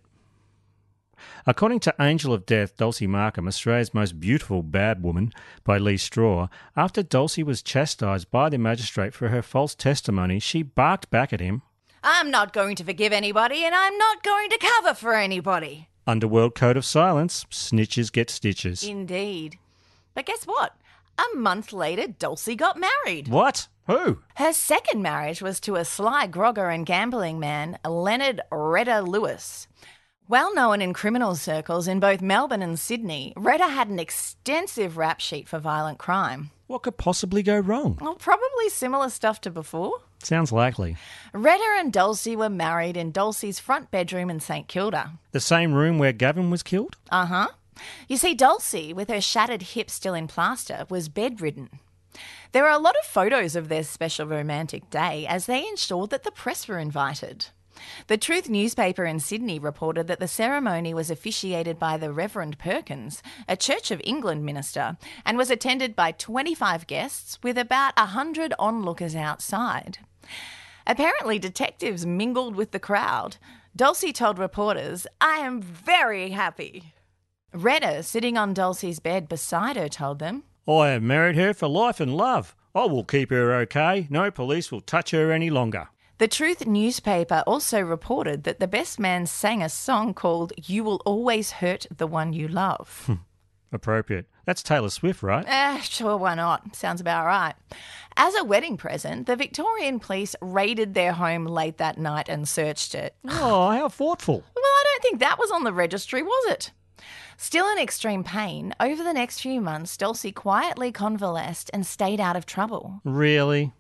According to Angel of Death, Dulcie Markham, Australia's most beautiful bad woman, by Lee Straw, after Dulcie was chastised by the magistrate for her false testimony, she barked back at him. I'm not going to forgive anybody and I'm not going to cover for anybody. Underworld code of silence, snitches get stitches. Indeed. But guess what? A month later, Dulcie got married. What? Who? Her second marriage was to a sly grogger and gambling man, Leonard Redder Lewis. Well known in criminal circles in both Melbourne and Sydney, Redder had an extensive rap sheet for violent crime. What could possibly go wrong? Well, probably similar stuff to before. Sounds likely. Redder and Dulcie were married in Dulcie's front bedroom in St Kilda. The same room where Gavin was killed? Uh-huh. You see, Dulcie, with her shattered hip still in plaster, was bedridden. There are a lot of photos of their special romantic day as they ensured that the press were invited. The Truth newspaper in Sydney reported that the ceremony was officiated by the Reverend Perkins, a Church of England minister, and was attended by twenty-five guests with about one hundred onlookers outside. Apparently, detectives mingled with the crowd. Dulcie told reporters, "I am very happy." Redder, sitting on Dulcie's bed beside her, told them, "I have married her for life and love. I will keep her okay. No police will touch her any longer." The Truth newspaper also reported that the best man sang a song called You Will Always Hurt the One You Love. Appropriate. That's Taylor Swift, right? Eh, sure, why not? Sounds about right. As a wedding present, the Victorian police raided their home late that night and searched it. Oh, how thoughtful. Well, I don't think that was on the registry, was it? Still in extreme pain, over the next few months, Dulcie quietly convalesced and stayed out of trouble. Really?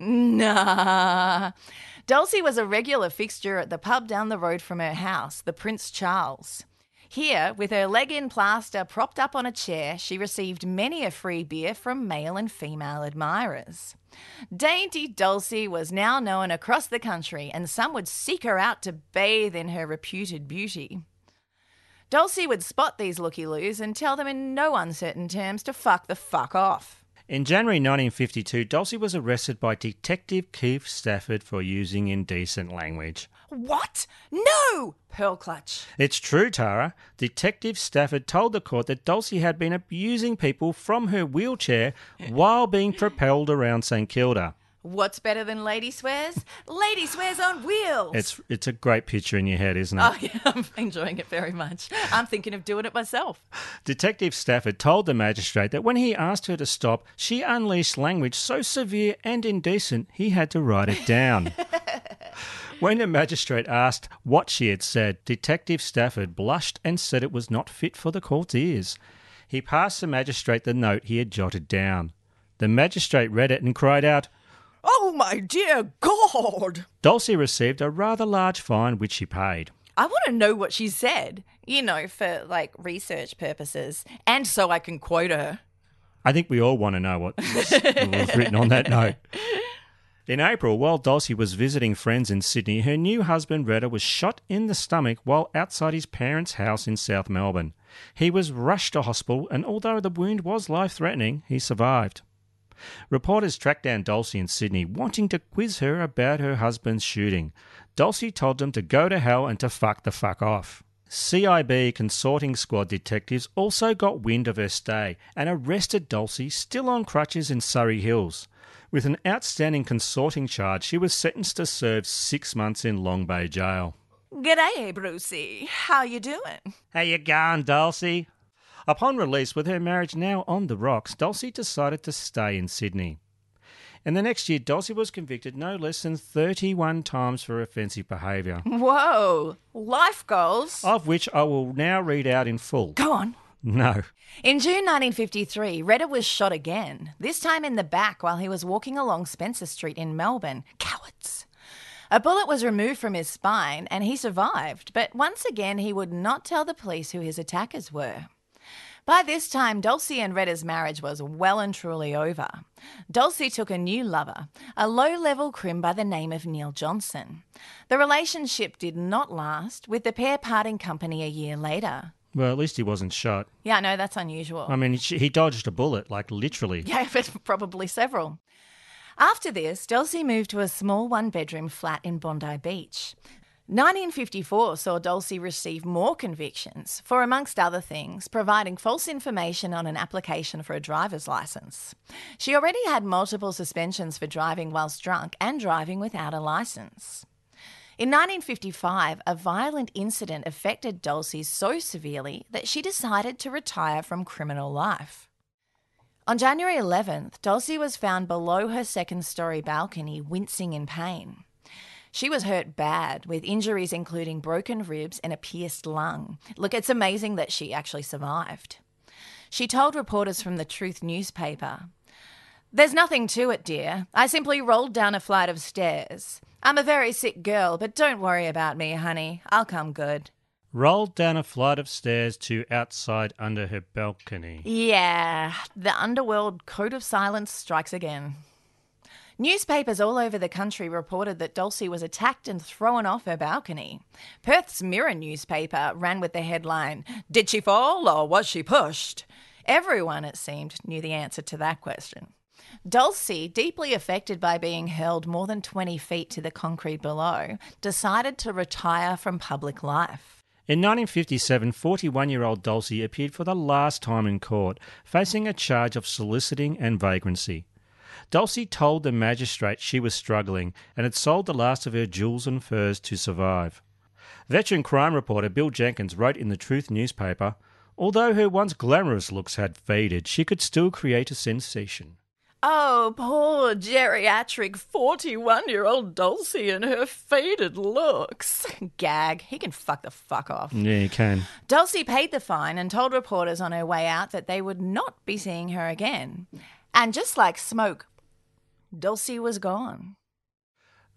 Nah. Dulcie was a regular fixture at the pub down the road from her house, the Prince Charles. Here, with her leg in plaster propped up on a chair, she received many a free beer from male and female admirers. Dainty Dulcie was now known across the country, and some would seek her out to bathe in her reputed beauty. Dulcie would spot these looky-loos and tell them in no uncertain terms to fuck the fuck off. In January nineteen fifty-two, Dulcie was arrested by Detective Keith Stafford for using indecent language. What? No! Pearl clutch. It's true, Tara. Detective Stafford told the court that Dulcie had been abusing people from her wheelchair while being propelled around St Kilda. What's better than Lady Swears? Lady Swears on wheels! It's it's a great picture in your head, isn't it? Oh, yeah, I'm enjoying it very much. I'm thinking of doing it myself. Detective Stafford told the magistrate that when he asked her to stop, she unleashed language so severe and indecent he had to write it down. When the magistrate asked what she had said, Detective Stafford blushed and said it was not fit for the court's ears. He passed the magistrate the note he had jotted down. The magistrate read it and cried out, "Oh, my dear God!" Dulcie received a rather large fine, which she paid. I want to know what she said, you know, for, like, research purposes, and so I can quote her. I think we all want to know what was, what was written on that note. In April, while Dulcie was visiting friends in Sydney, her new husband, Retta, was shot in the stomach while outside his parents' house in South Melbourne. He was rushed to hospital, and although the wound was life-threatening, he survived. Reporters tracked down Dulcie in Sydney, wanting to quiz her about her husband's shooting. Dulcie told them to go to hell and to fuck the fuck off. C I B consorting squad detectives also got wind of her stay and arrested Dulcie, still on crutches, in Surrey Hills. With an outstanding consorting charge, she was sentenced to serve six months in Long Bay Jail. G'day, Brucey. How you doing? How you going, Dulcie? Upon release, with her marriage now on the rocks, Dulcie decided to stay in Sydney. In the next year, Dulcie was convicted no less than thirty-one times for offensive behaviour. Whoa, life goals. Of which I will now read out in full. Go on. No. In June nineteen fifty-three, Retta was shot again, this time in the back while he was walking along Spencer Street in Melbourne. Cowards. A bullet was removed from his spine and he survived, but once again he would not tell the police who his attackers were. By this time, Dulcie and Retta's marriage was well and truly over. Dulcie took a new lover, a low-level crim by the name of Neil Johnson. The relationship did not last, with the pair parting company a year later. Well, at least he wasn't shot. Yeah, no, that's unusual. I mean, he dodged a bullet, like literally. Yeah, but probably several. After this, Dulcie moved to a small one-bedroom flat in Bondi Beach. nineteen fifty-four saw Dulcie receive more convictions for, amongst other things, providing false information on an application for a driver's licence. She already had multiple suspensions for driving whilst drunk and driving without a licence. In nineteen fifty-five, a violent incident affected Dulcie so severely that she decided to retire from criminal life. On January eleventh, Dulcie was found below her second-storey balcony, wincing in pain. She was hurt bad, with injuries including broken ribs and a pierced lung. Look, it's amazing that she actually survived. She told reporters from the Truth newspaper, "There's nothing to it, dear. I simply rolled down a flight of stairs. I'm a very sick girl, but don't worry about me, honey. I'll come good." Rolled down a flight of stairs to outside under her balcony. Yeah, the underworld code of silence strikes again. Newspapers all over the country reported that Dulcie was attacked and thrown off her balcony. Perth's Mirror newspaper ran with the headline, "Did she fall or was she pushed?" Everyone, it seemed, knew the answer to that question. Dulcie, deeply affected by being hurled more than twenty feet to the concrete below, decided to retire from public life. In nineteen fifty-seven, forty-one-year-old Dulcie appeared for the last time in court, facing a charge of soliciting and vagrancy. Dulcie told the magistrate she was struggling and had sold the last of her jewels and furs to survive. Veteran crime reporter Bill Jenkins wrote in the Truth newspaper, "Although her once glamorous looks had faded, she could still create a sensation." Oh, poor geriatric forty-one-year-old Dulcie and her faded looks. Gag. He can fuck the fuck off. Yeah, you can. Dulcie paid the fine and told reporters on her way out that they would not be seeing her again. And just like smoke, Dulcie was gone.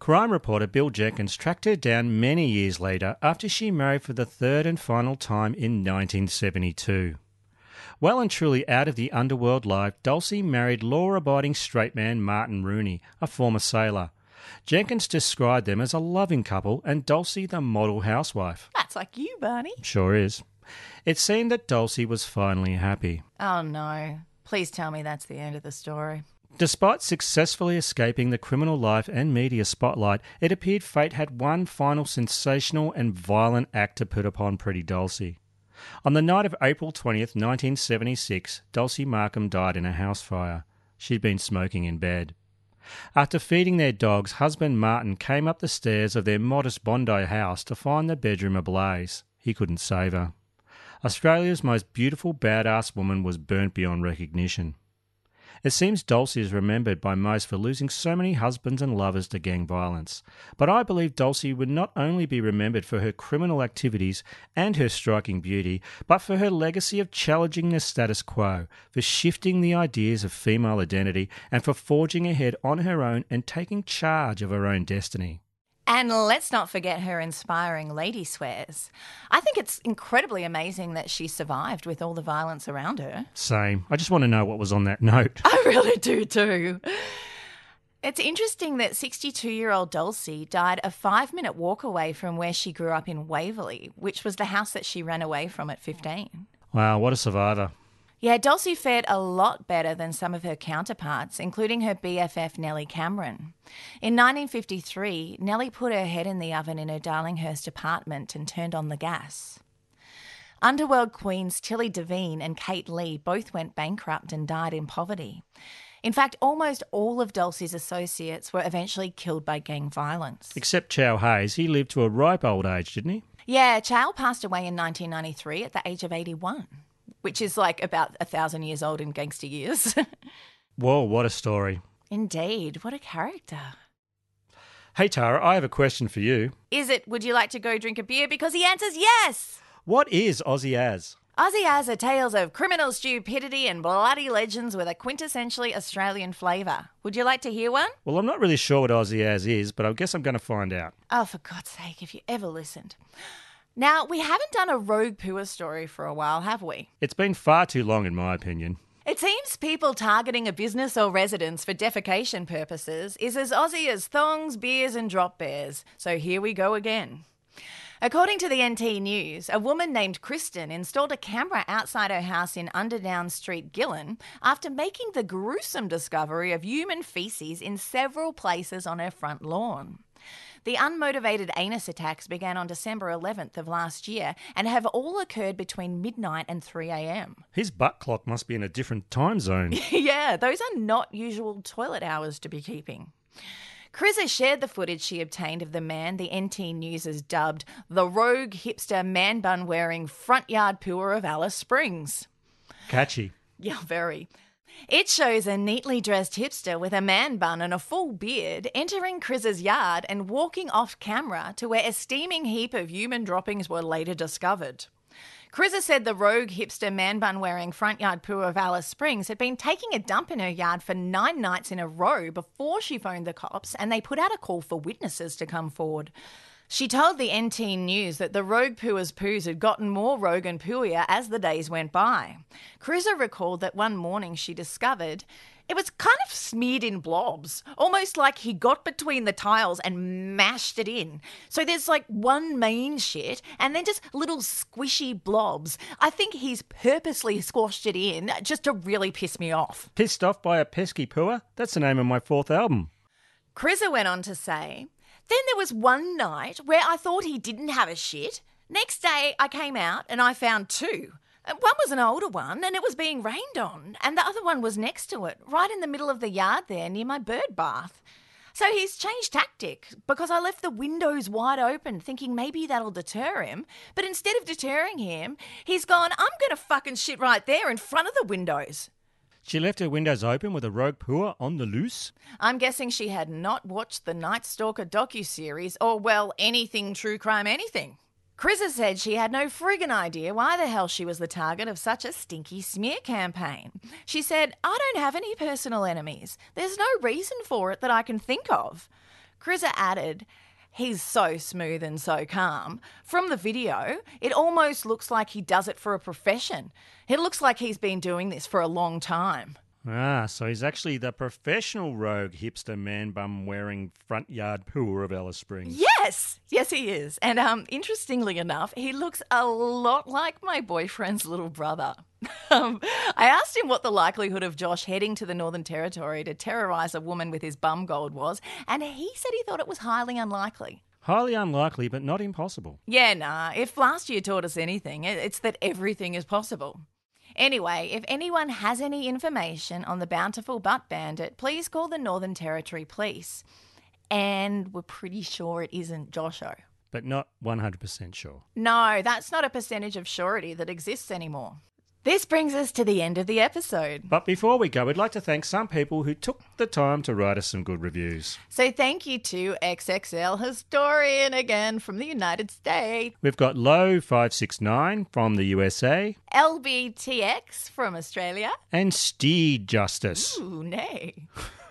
Crime reporter Bill Jenkins tracked her down many years later after she married for the third and final time in nineteen seventy-two. Well and truly out of the underworld life, Dulcie married law-abiding straight man Martin Rooney, a former sailor. Jenkins described them as a loving couple and Dulcie the model housewife. That's like you, Barney. Sure is. It seemed that Dulcie was finally happy. Oh, no. Please tell me that's the end of the story. Despite successfully escaping the criminal life and media spotlight, it appeared fate had one final sensational and violent act to put upon pretty Dulcie. On the night of April twentieth, nineteen seventy-six, Dulcie Markham died in a house fire. She'd been smoking in bed. After feeding their dogs, husband Martin came up the stairs of their modest Bondi house to find the bedroom ablaze. He couldn't save her. Australia's most beautiful badass woman was burnt beyond recognition. It seems Dulcie is remembered by most for losing so many husbands and lovers to gang violence. But I believe Dulcie would not only be remembered for her criminal activities and her striking beauty, but for her legacy of challenging the status quo, for shifting the ideas of female identity, and for forging ahead on her own and taking charge of her own destiny. And let's not forget her inspiring lady swears. I think it's incredibly amazing that she survived with all the violence around her. Same. I just want to know what was on that note. I really do too. It's interesting that sixty-two-year-old Dulcie died a five-minute walk away from where she grew up in Waverley, which was the house that she ran away from at fifteen. Wow, what a survivor. Yeah, Dulcie fared a lot better than some of her counterparts, including her B F F Nellie Cameron. In nineteen fifty-three, Nellie put her head in the oven in her Darlinghurst apartment and turned on the gas. Underworld queens Tilly Devine and Kate Lee both went bankrupt and died in poverty. In fact, almost all of Dulcie's associates were eventually killed by gang violence. Except Chow Hayes. He lived to a ripe old age, didn't he? Yeah, Chow passed away in nineteen ninety-three at the age of eighty-one. Which is like about a thousand years old in gangster years. Whoa, what a story. Indeed, what a character. Hey Tara, I have a question for you. Is it, would you like to go drink a beer? Because the answer's yes! What is Aussie Az? Aussie Az are tales of criminal stupidity and bloody legends with a quintessentially Australian flavour. Would you like to hear one? Well, I'm not really sure what Aussie Az is, but I guess I'm going to find out. Oh, for God's sake, if you ever listened. Now, we haven't done a rogue pua story for a while, have we? It's been far too long, in my opinion. It seems people targeting a business or residence for defecation purposes is as Aussie as thongs, beers and drop bears. So here we go again. According to the N T News, a woman named Kristen installed a camera outside her house in Underdown Street, Gillen, after making the gruesome discovery of human faeces in several places on her front lawn. The unmotivated anus attacks began on December eleventh of last year and have all occurred between midnight and three a.m. His butt clock must be in a different time zone. Yeah, those are not usual toilet hours to be keeping. Chrysa shared the footage she obtained of the man the N T News has dubbed the rogue hipster man bun wearing front yard pooer of Alice Springs. Catchy. Yeah, very. It shows a neatly dressed hipster with a man bun and a full beard entering Chrysa's yard and walking off camera to where a steaming heap of human droppings were later discovered. Chrysa said the rogue hipster man bun wearing front yard poo of Alice Springs had been taking a dump in her yard for nine nights in a row before she phoned the cops, and they put out a call for witnesses to come forward. She told the N T News that the rogue pooer's poos had gotten more rogue and pooier as the days went by. Chrysa recalled that one morning she discovered it was kind of smeared in blobs, almost like he got between the tiles and mashed it in. So there's like one main shit and then just little squishy blobs. I think he's purposely squashed it in just to really piss me off. Pissed off by a pesky pooer? That's the name of my fourth album. Chrysa went on to say, then there was one night where I thought he didn't have a shit. Next day I came out and I found two. One was an older one and it was being rained on, and the other one was next to it, right in the middle of the yard there near my bird bath. So he's changed tactic because I left the windows wide open thinking maybe that'll deter him. But instead of deterring him, he's gone, I'm going to fucking shit right there in front of the windows. She left her windows open with a rogue pooer on the loose? I'm guessing she had not watched the Night Stalker docuseries or, well, anything true crime anything. Chrysa said she had no friggin' idea why the hell she was the target of such a stinky smear campaign. She said, I don't have any personal enemies. There's no reason for it that I can think of. Chrysa added, he's so smooth and so calm. From the video, it almost looks like he does it for a profession. It looks like he's been doing this for a long time. Ah, so he's actually the professional rogue hipster man bum wearing front yard pooer of Alice Springs. Yes, yes he is. And um, interestingly enough, he looks a lot like my boyfriend's little brother. um, I asked him what the likelihood of Josh heading to the Northern Territory to terrorise a woman with his bum gold was, and he said he thought it was highly unlikely. Highly unlikely, but not impossible. Yeah, nah, if last year taught us anything, it's that everything is possible. Anyway, if anyone has any information on the Bountiful Butt Bandit, please call the Northern Territory Police. And we're pretty sure it isn't Josho. But not one hundred percent sure. No, that's not a percentage of surety that exists anymore. This brings us to the end of the episode. But before we go, we'd like to thank some people who took the time to write us some good reviews. So thank you to X X L Historian again from the United States. We've got Low five six nine from the U S A. L B T X from Australia. And Steed Justice. Ooh, nay.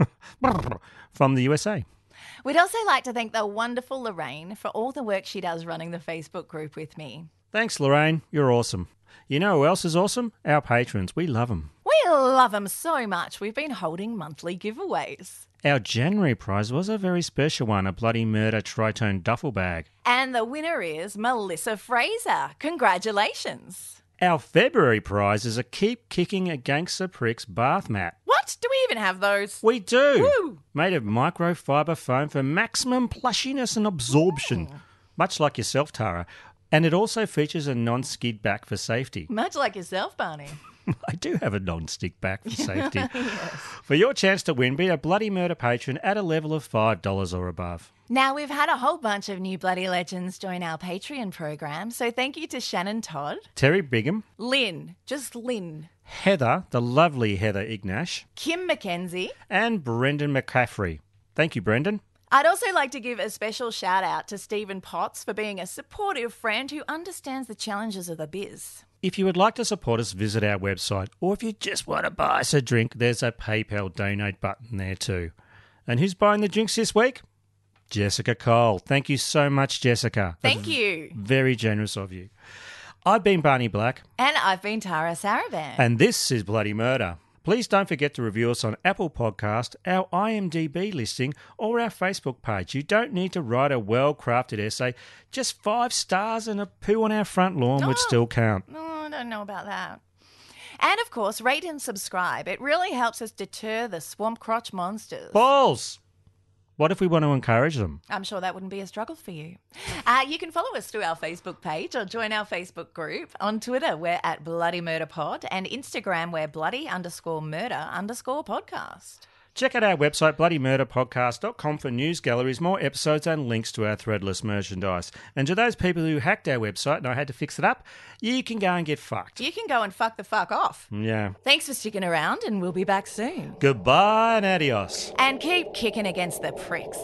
from the U S A. We'd also like to thank the wonderful Lorraine for all the work she does running the Facebook group with me. Thanks, Lorraine. You're awesome. You know who else is awesome? Our patrons. We love them. We love them so much. We've been holding monthly giveaways. Our January prize was a very special one, a Bloody Murder Tritone duffel bag. And the winner is Melissa Fraser. Congratulations. Our February prize is a Keep Kicking a Gangster Pricks bath mat. What? Do we even have those? We do. Woo. Made of microfiber foam for maximum plushiness and absorption. Mm. Much like yourself, Tara. And it also features a non-skid back for safety. Much like yourself, Barney. I do have a non-stick back for safety. Yes. For your chance to win, be a Bloody Murder patron at a level of five dollars or above. Now, we've had a whole bunch of new Bloody Legends join our Patreon program, so thank you to Shannon Todd, Terry Bigham, Lynn, just Lynn, Heather, the lovely Heather Ignash, Kim McKenzie, and Brendan McCaffrey. Thank you, Brendan. I'd also like to give a special shout out to Stephen Potts for being a supportive friend who understands the challenges of the biz. If you would like to support us, visit our website, or if you just want to buy us a drink, there's a PayPal donate button there too. And who's buying the drinks this week? Jessica Cole. Thank you so much, Jessica. Thank That's you. Very generous of you. I've been Barney Black. And I've been Tara Saraban. And this is Bloody Murder. Please don't forget to review us on Apple Podcast, our I M D B listing, or our Facebook page. You don't need to write a well-crafted essay. Just five stars and a poo on our front lawn oh, would still count. No, I don't know about that. And, of course, rate and subscribe. It really helps us deter the swamp crotch monsters. Balls! What if we want to encourage them? I'm sure that wouldn't be a struggle for you. Uh, you can follow us through our Facebook page or join our Facebook group. On Twitter, we're at Bloody Murder Pod, and Instagram, we're bloody underscore murder underscore podcast. Check out our website, bloody murder podcast dot com, for news galleries, more episodes, and links to our threadless merchandise. And to those people who hacked our website and I had to fix it up, you can go and get fucked. You can go and fuck the fuck off. Yeah. Thanks for sticking around, and we'll be back soon. Goodbye and adios. And keep kicking against the pricks.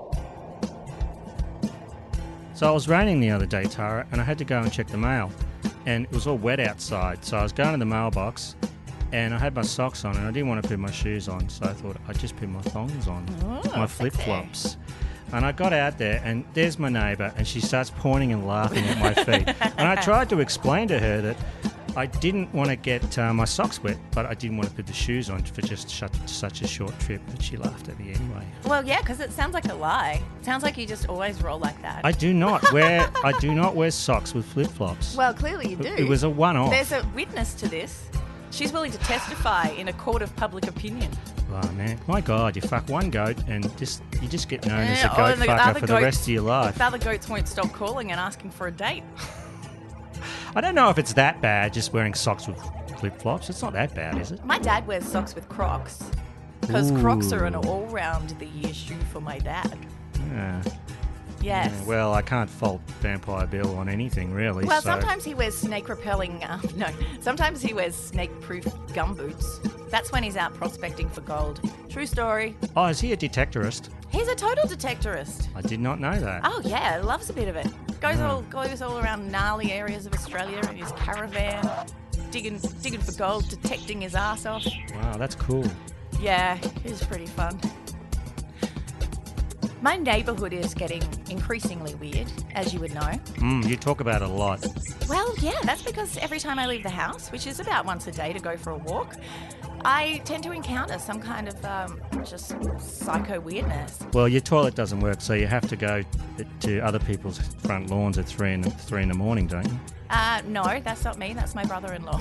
So it was raining the other day, Tara, and I had to go and check the mail. And it was all wet outside, so I was going to the mailbox, and I had my socks on, and I didn't want to put my shoes on, so I thought I'd just put my thongs on, oh, my flip-flops. And I got out there, and there's my neighbour, and she starts pointing and laughing at my feet. And I tried to explain to her that I didn't want to get uh, my socks wet, but I didn't want to put the shoes on for just such, such a short trip. But she laughed at me anyway. Well, yeah, because it sounds like a lie. It sounds like you just always roll like that. I do not wear I do not wear socks with flip-flops. Well, clearly you do. It, it was a one-off. There's a witness to this. She's willing to testify in a court of public opinion. Oh, man. My God, you fuck one goat and just you just get known yeah, as a goat the fucker for goats, the rest of your life. The other goats won't stop calling and asking for a date. I don't know if it's that bad, just wearing socks with flip-flops. It's not that bad, is it? My dad wears socks with Crocs because Crocs are an all-round-the-year shoe for my dad. Yeah. Yes. Yeah, well, I can't fault Vampire Bill on anything, really. Well, so. sometimes he wears snake-repelling... Uh, no, sometimes he wears snake-proof gumboots. That's when he's out prospecting for gold. True story. Oh, is he a detectorist? He's a total detectorist. I did not know that. Oh, yeah, loves a bit of it. Goes Oh. all goes all around gnarly areas of Australia in his caravan, digging digging for gold, detecting his ass off. Wow, that's cool. Yeah, it was pretty fun. My neighbourhood is getting increasingly weird, as you would know. Mm, you talk about it a lot. Well, yeah, that's because every time I leave the house, which is about once a day to go for a walk, I tend to encounter some kind of um, just psycho weirdness. Well, your toilet doesn't work, so you have to go to other people's front lawns at three in the, three in the morning, don't you? Uh, no, that's not me. That's my brother-in-law.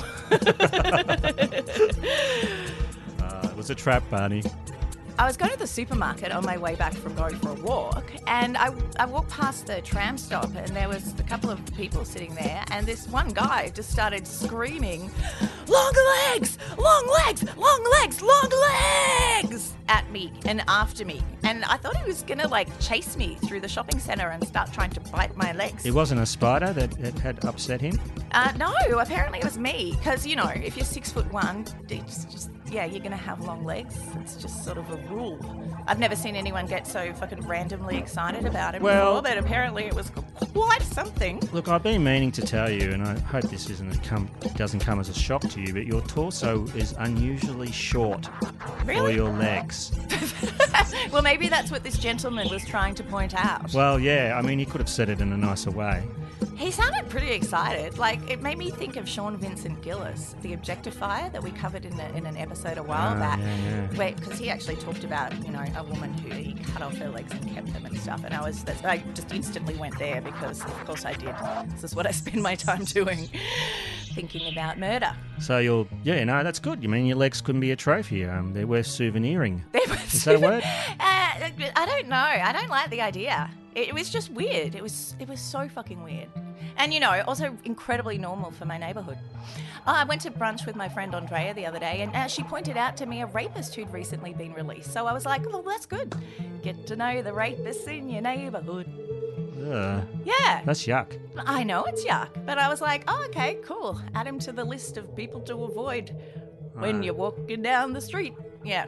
uh, it was a trap, Barney. I was going to the supermarket on my way back from going for a walk, and I, I walked past the tram stop, and there was a couple of people sitting there, and this one guy just started screaming, "Long legs! Long legs! Long legs! Long legs!" at me and after me. And I thought he was going to, like, chase me through the shopping centre and start trying to bite my legs. It wasn't a spider that, that had upset him? Uh, no, apparently it was me, because, you know, if you're six foot one, it's just... yeah, you're going to have long legs. It's just sort of a rule. I've never seen anyone get so fucking randomly excited about it Well- before, but apparently it was quite something. Look, I've been meaning to tell you, and I hope this isn't a come, doesn't come as a shock to you, but your torso is unusually short for Really? your legs. Well, maybe that's what this gentleman was trying to point out. Well, yeah, I mean, he could have said it in a nicer way. He sounded pretty excited. Like, it made me think of Sean Vincent Gillis, the objectifier that we covered in, a, in an episode a while Ah, back. yeah, yeah. Because he actually talked about, you know, a woman who he cut off her legs and kept them and stuff. And I was, that's, I just instantly went there because, of course, I did. This is what I spend my time doing, thinking about murder. So you're, yeah, no, that's good. You mean your legs couldn't be a trophy? Um, they're worth souveniring. They were Is that a word? Uh, I don't know. I don't like the idea. It was just weird. It was it was so fucking weird. And, you know, also incredibly normal for my neighbourhood. Uh, I went to brunch with my friend Andrea the other day, and uh, she pointed out to me a rapist who'd recently been released. So I was like, well, that's good. Get to know the rapists in your neighbourhood. Ugh. Yeah. That's yuck. I know it's yuck. But I was like, oh, okay, cool. Add him to the list of people to avoid when Ah. you're walking down the street. Yeah.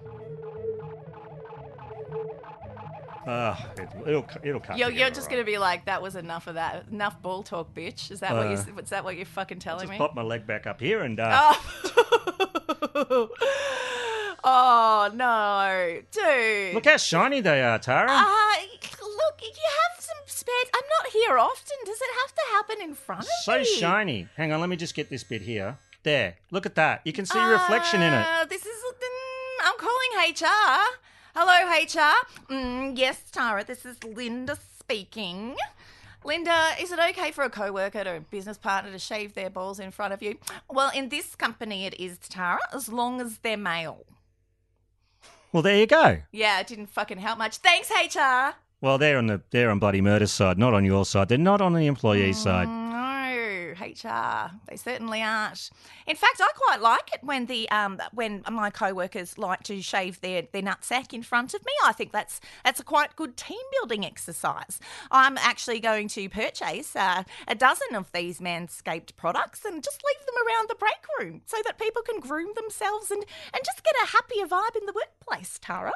Ugh, it, it'll it'll cut. You're, together, you're just all going to be like, that was enough of that. Enough ball talk, bitch. Is that what Uh, you? Is that what you're fucking telling Just me? pop my leg back up here and. Uh, Oh. Oh no, dude. Look how shiny they are, Tara. Uh, look, you have some spares. I'm not here often. Does it have to happen in front of so me? shiny. Hang on, let me just get this bit here. There. Look at that. You can see your reflection in it. Uh, this is. Mm, I'm calling H R. Hello, H R. Mm, yes, Tara. This is Linda speaking. Linda, is it okay for a co-worker or a business partner to shave their balls in front of you? Well, in this company it is, Tara, as long as they're male. Well, there you go. Yeah, it didn't fucking help much. Thanks, H R. Well, they're on the they're on Bloody Murder's side, not on your side. They're not on the employee's side. No, H R. They certainly aren't. In fact, I quite like it when the um when my co-workers like to shave their, their nutsack in front of me. I think that's that's a quite good team building exercise. I'm actually going to purchase uh, a dozen of these Manscaped products and just leave them around the break room so that people can groom themselves and, and just get a happier vibe in the workplace, Tara.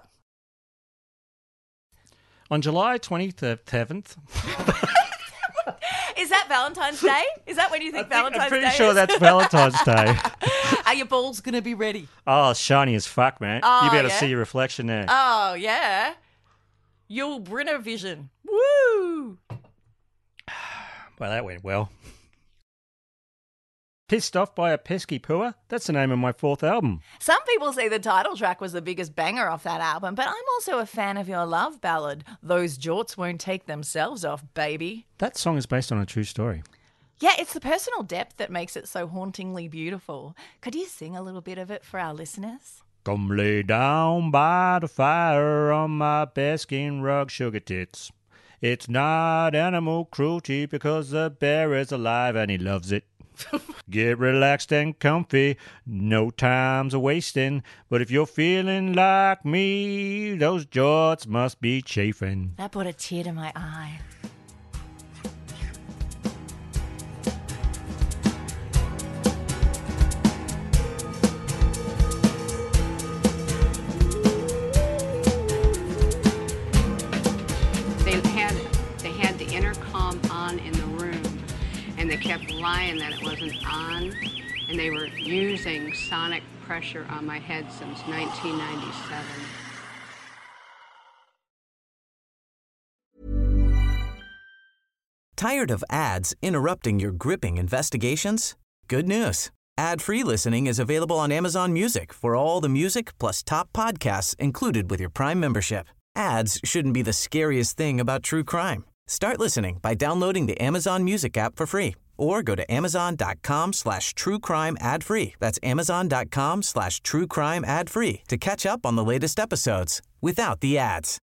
On July twenty-seventh, Is that Valentine's Day? Is that when you think, Valentine's I'm pretty Day sure is? that's Valentine's Day. Are your balls going to be ready? Oh, shiny as fuck, man. Oh, you better yeah? see your reflection there. Oh, yeah. You'll Brenner Vision. Woo! Well, that went well. Pissed Off by a Pesky Pooer? That's the name of my fourth album. Some people say the title track was the biggest banger off that album, but I'm also a fan of your love ballad, Those Jorts Won't Take Themselves Off, Baby. That song is based on a true story. Yeah, it's the personal depth that makes it so hauntingly beautiful. Could you sing a little bit of it for our listeners? Come lay down by the fire on my bearskin rug, sugar tits. It's not animal cruelty because the bear is alive and he loves it. Get relaxed and comfy, no time's a wasting. But if you're feeling like me, those jorts must be chafing. That brought a tear to my eye. They had they had the intercom on in the room, and they kept lying that it wasn't on, and they were using sonic pressure on my head since nineteen ninety-seven. Tired of ads interrupting your gripping investigations? Good news. Ad-free listening is available on Amazon Music for all the music plus top podcasts included with your Prime membership. Ads shouldn't be the scariest thing about true crime. Start listening by downloading the Amazon Music app for free or go to amazon.com slash true crime ad free. That's amazon.com slash true crime ad free to catch up on the latest episodes without the ads.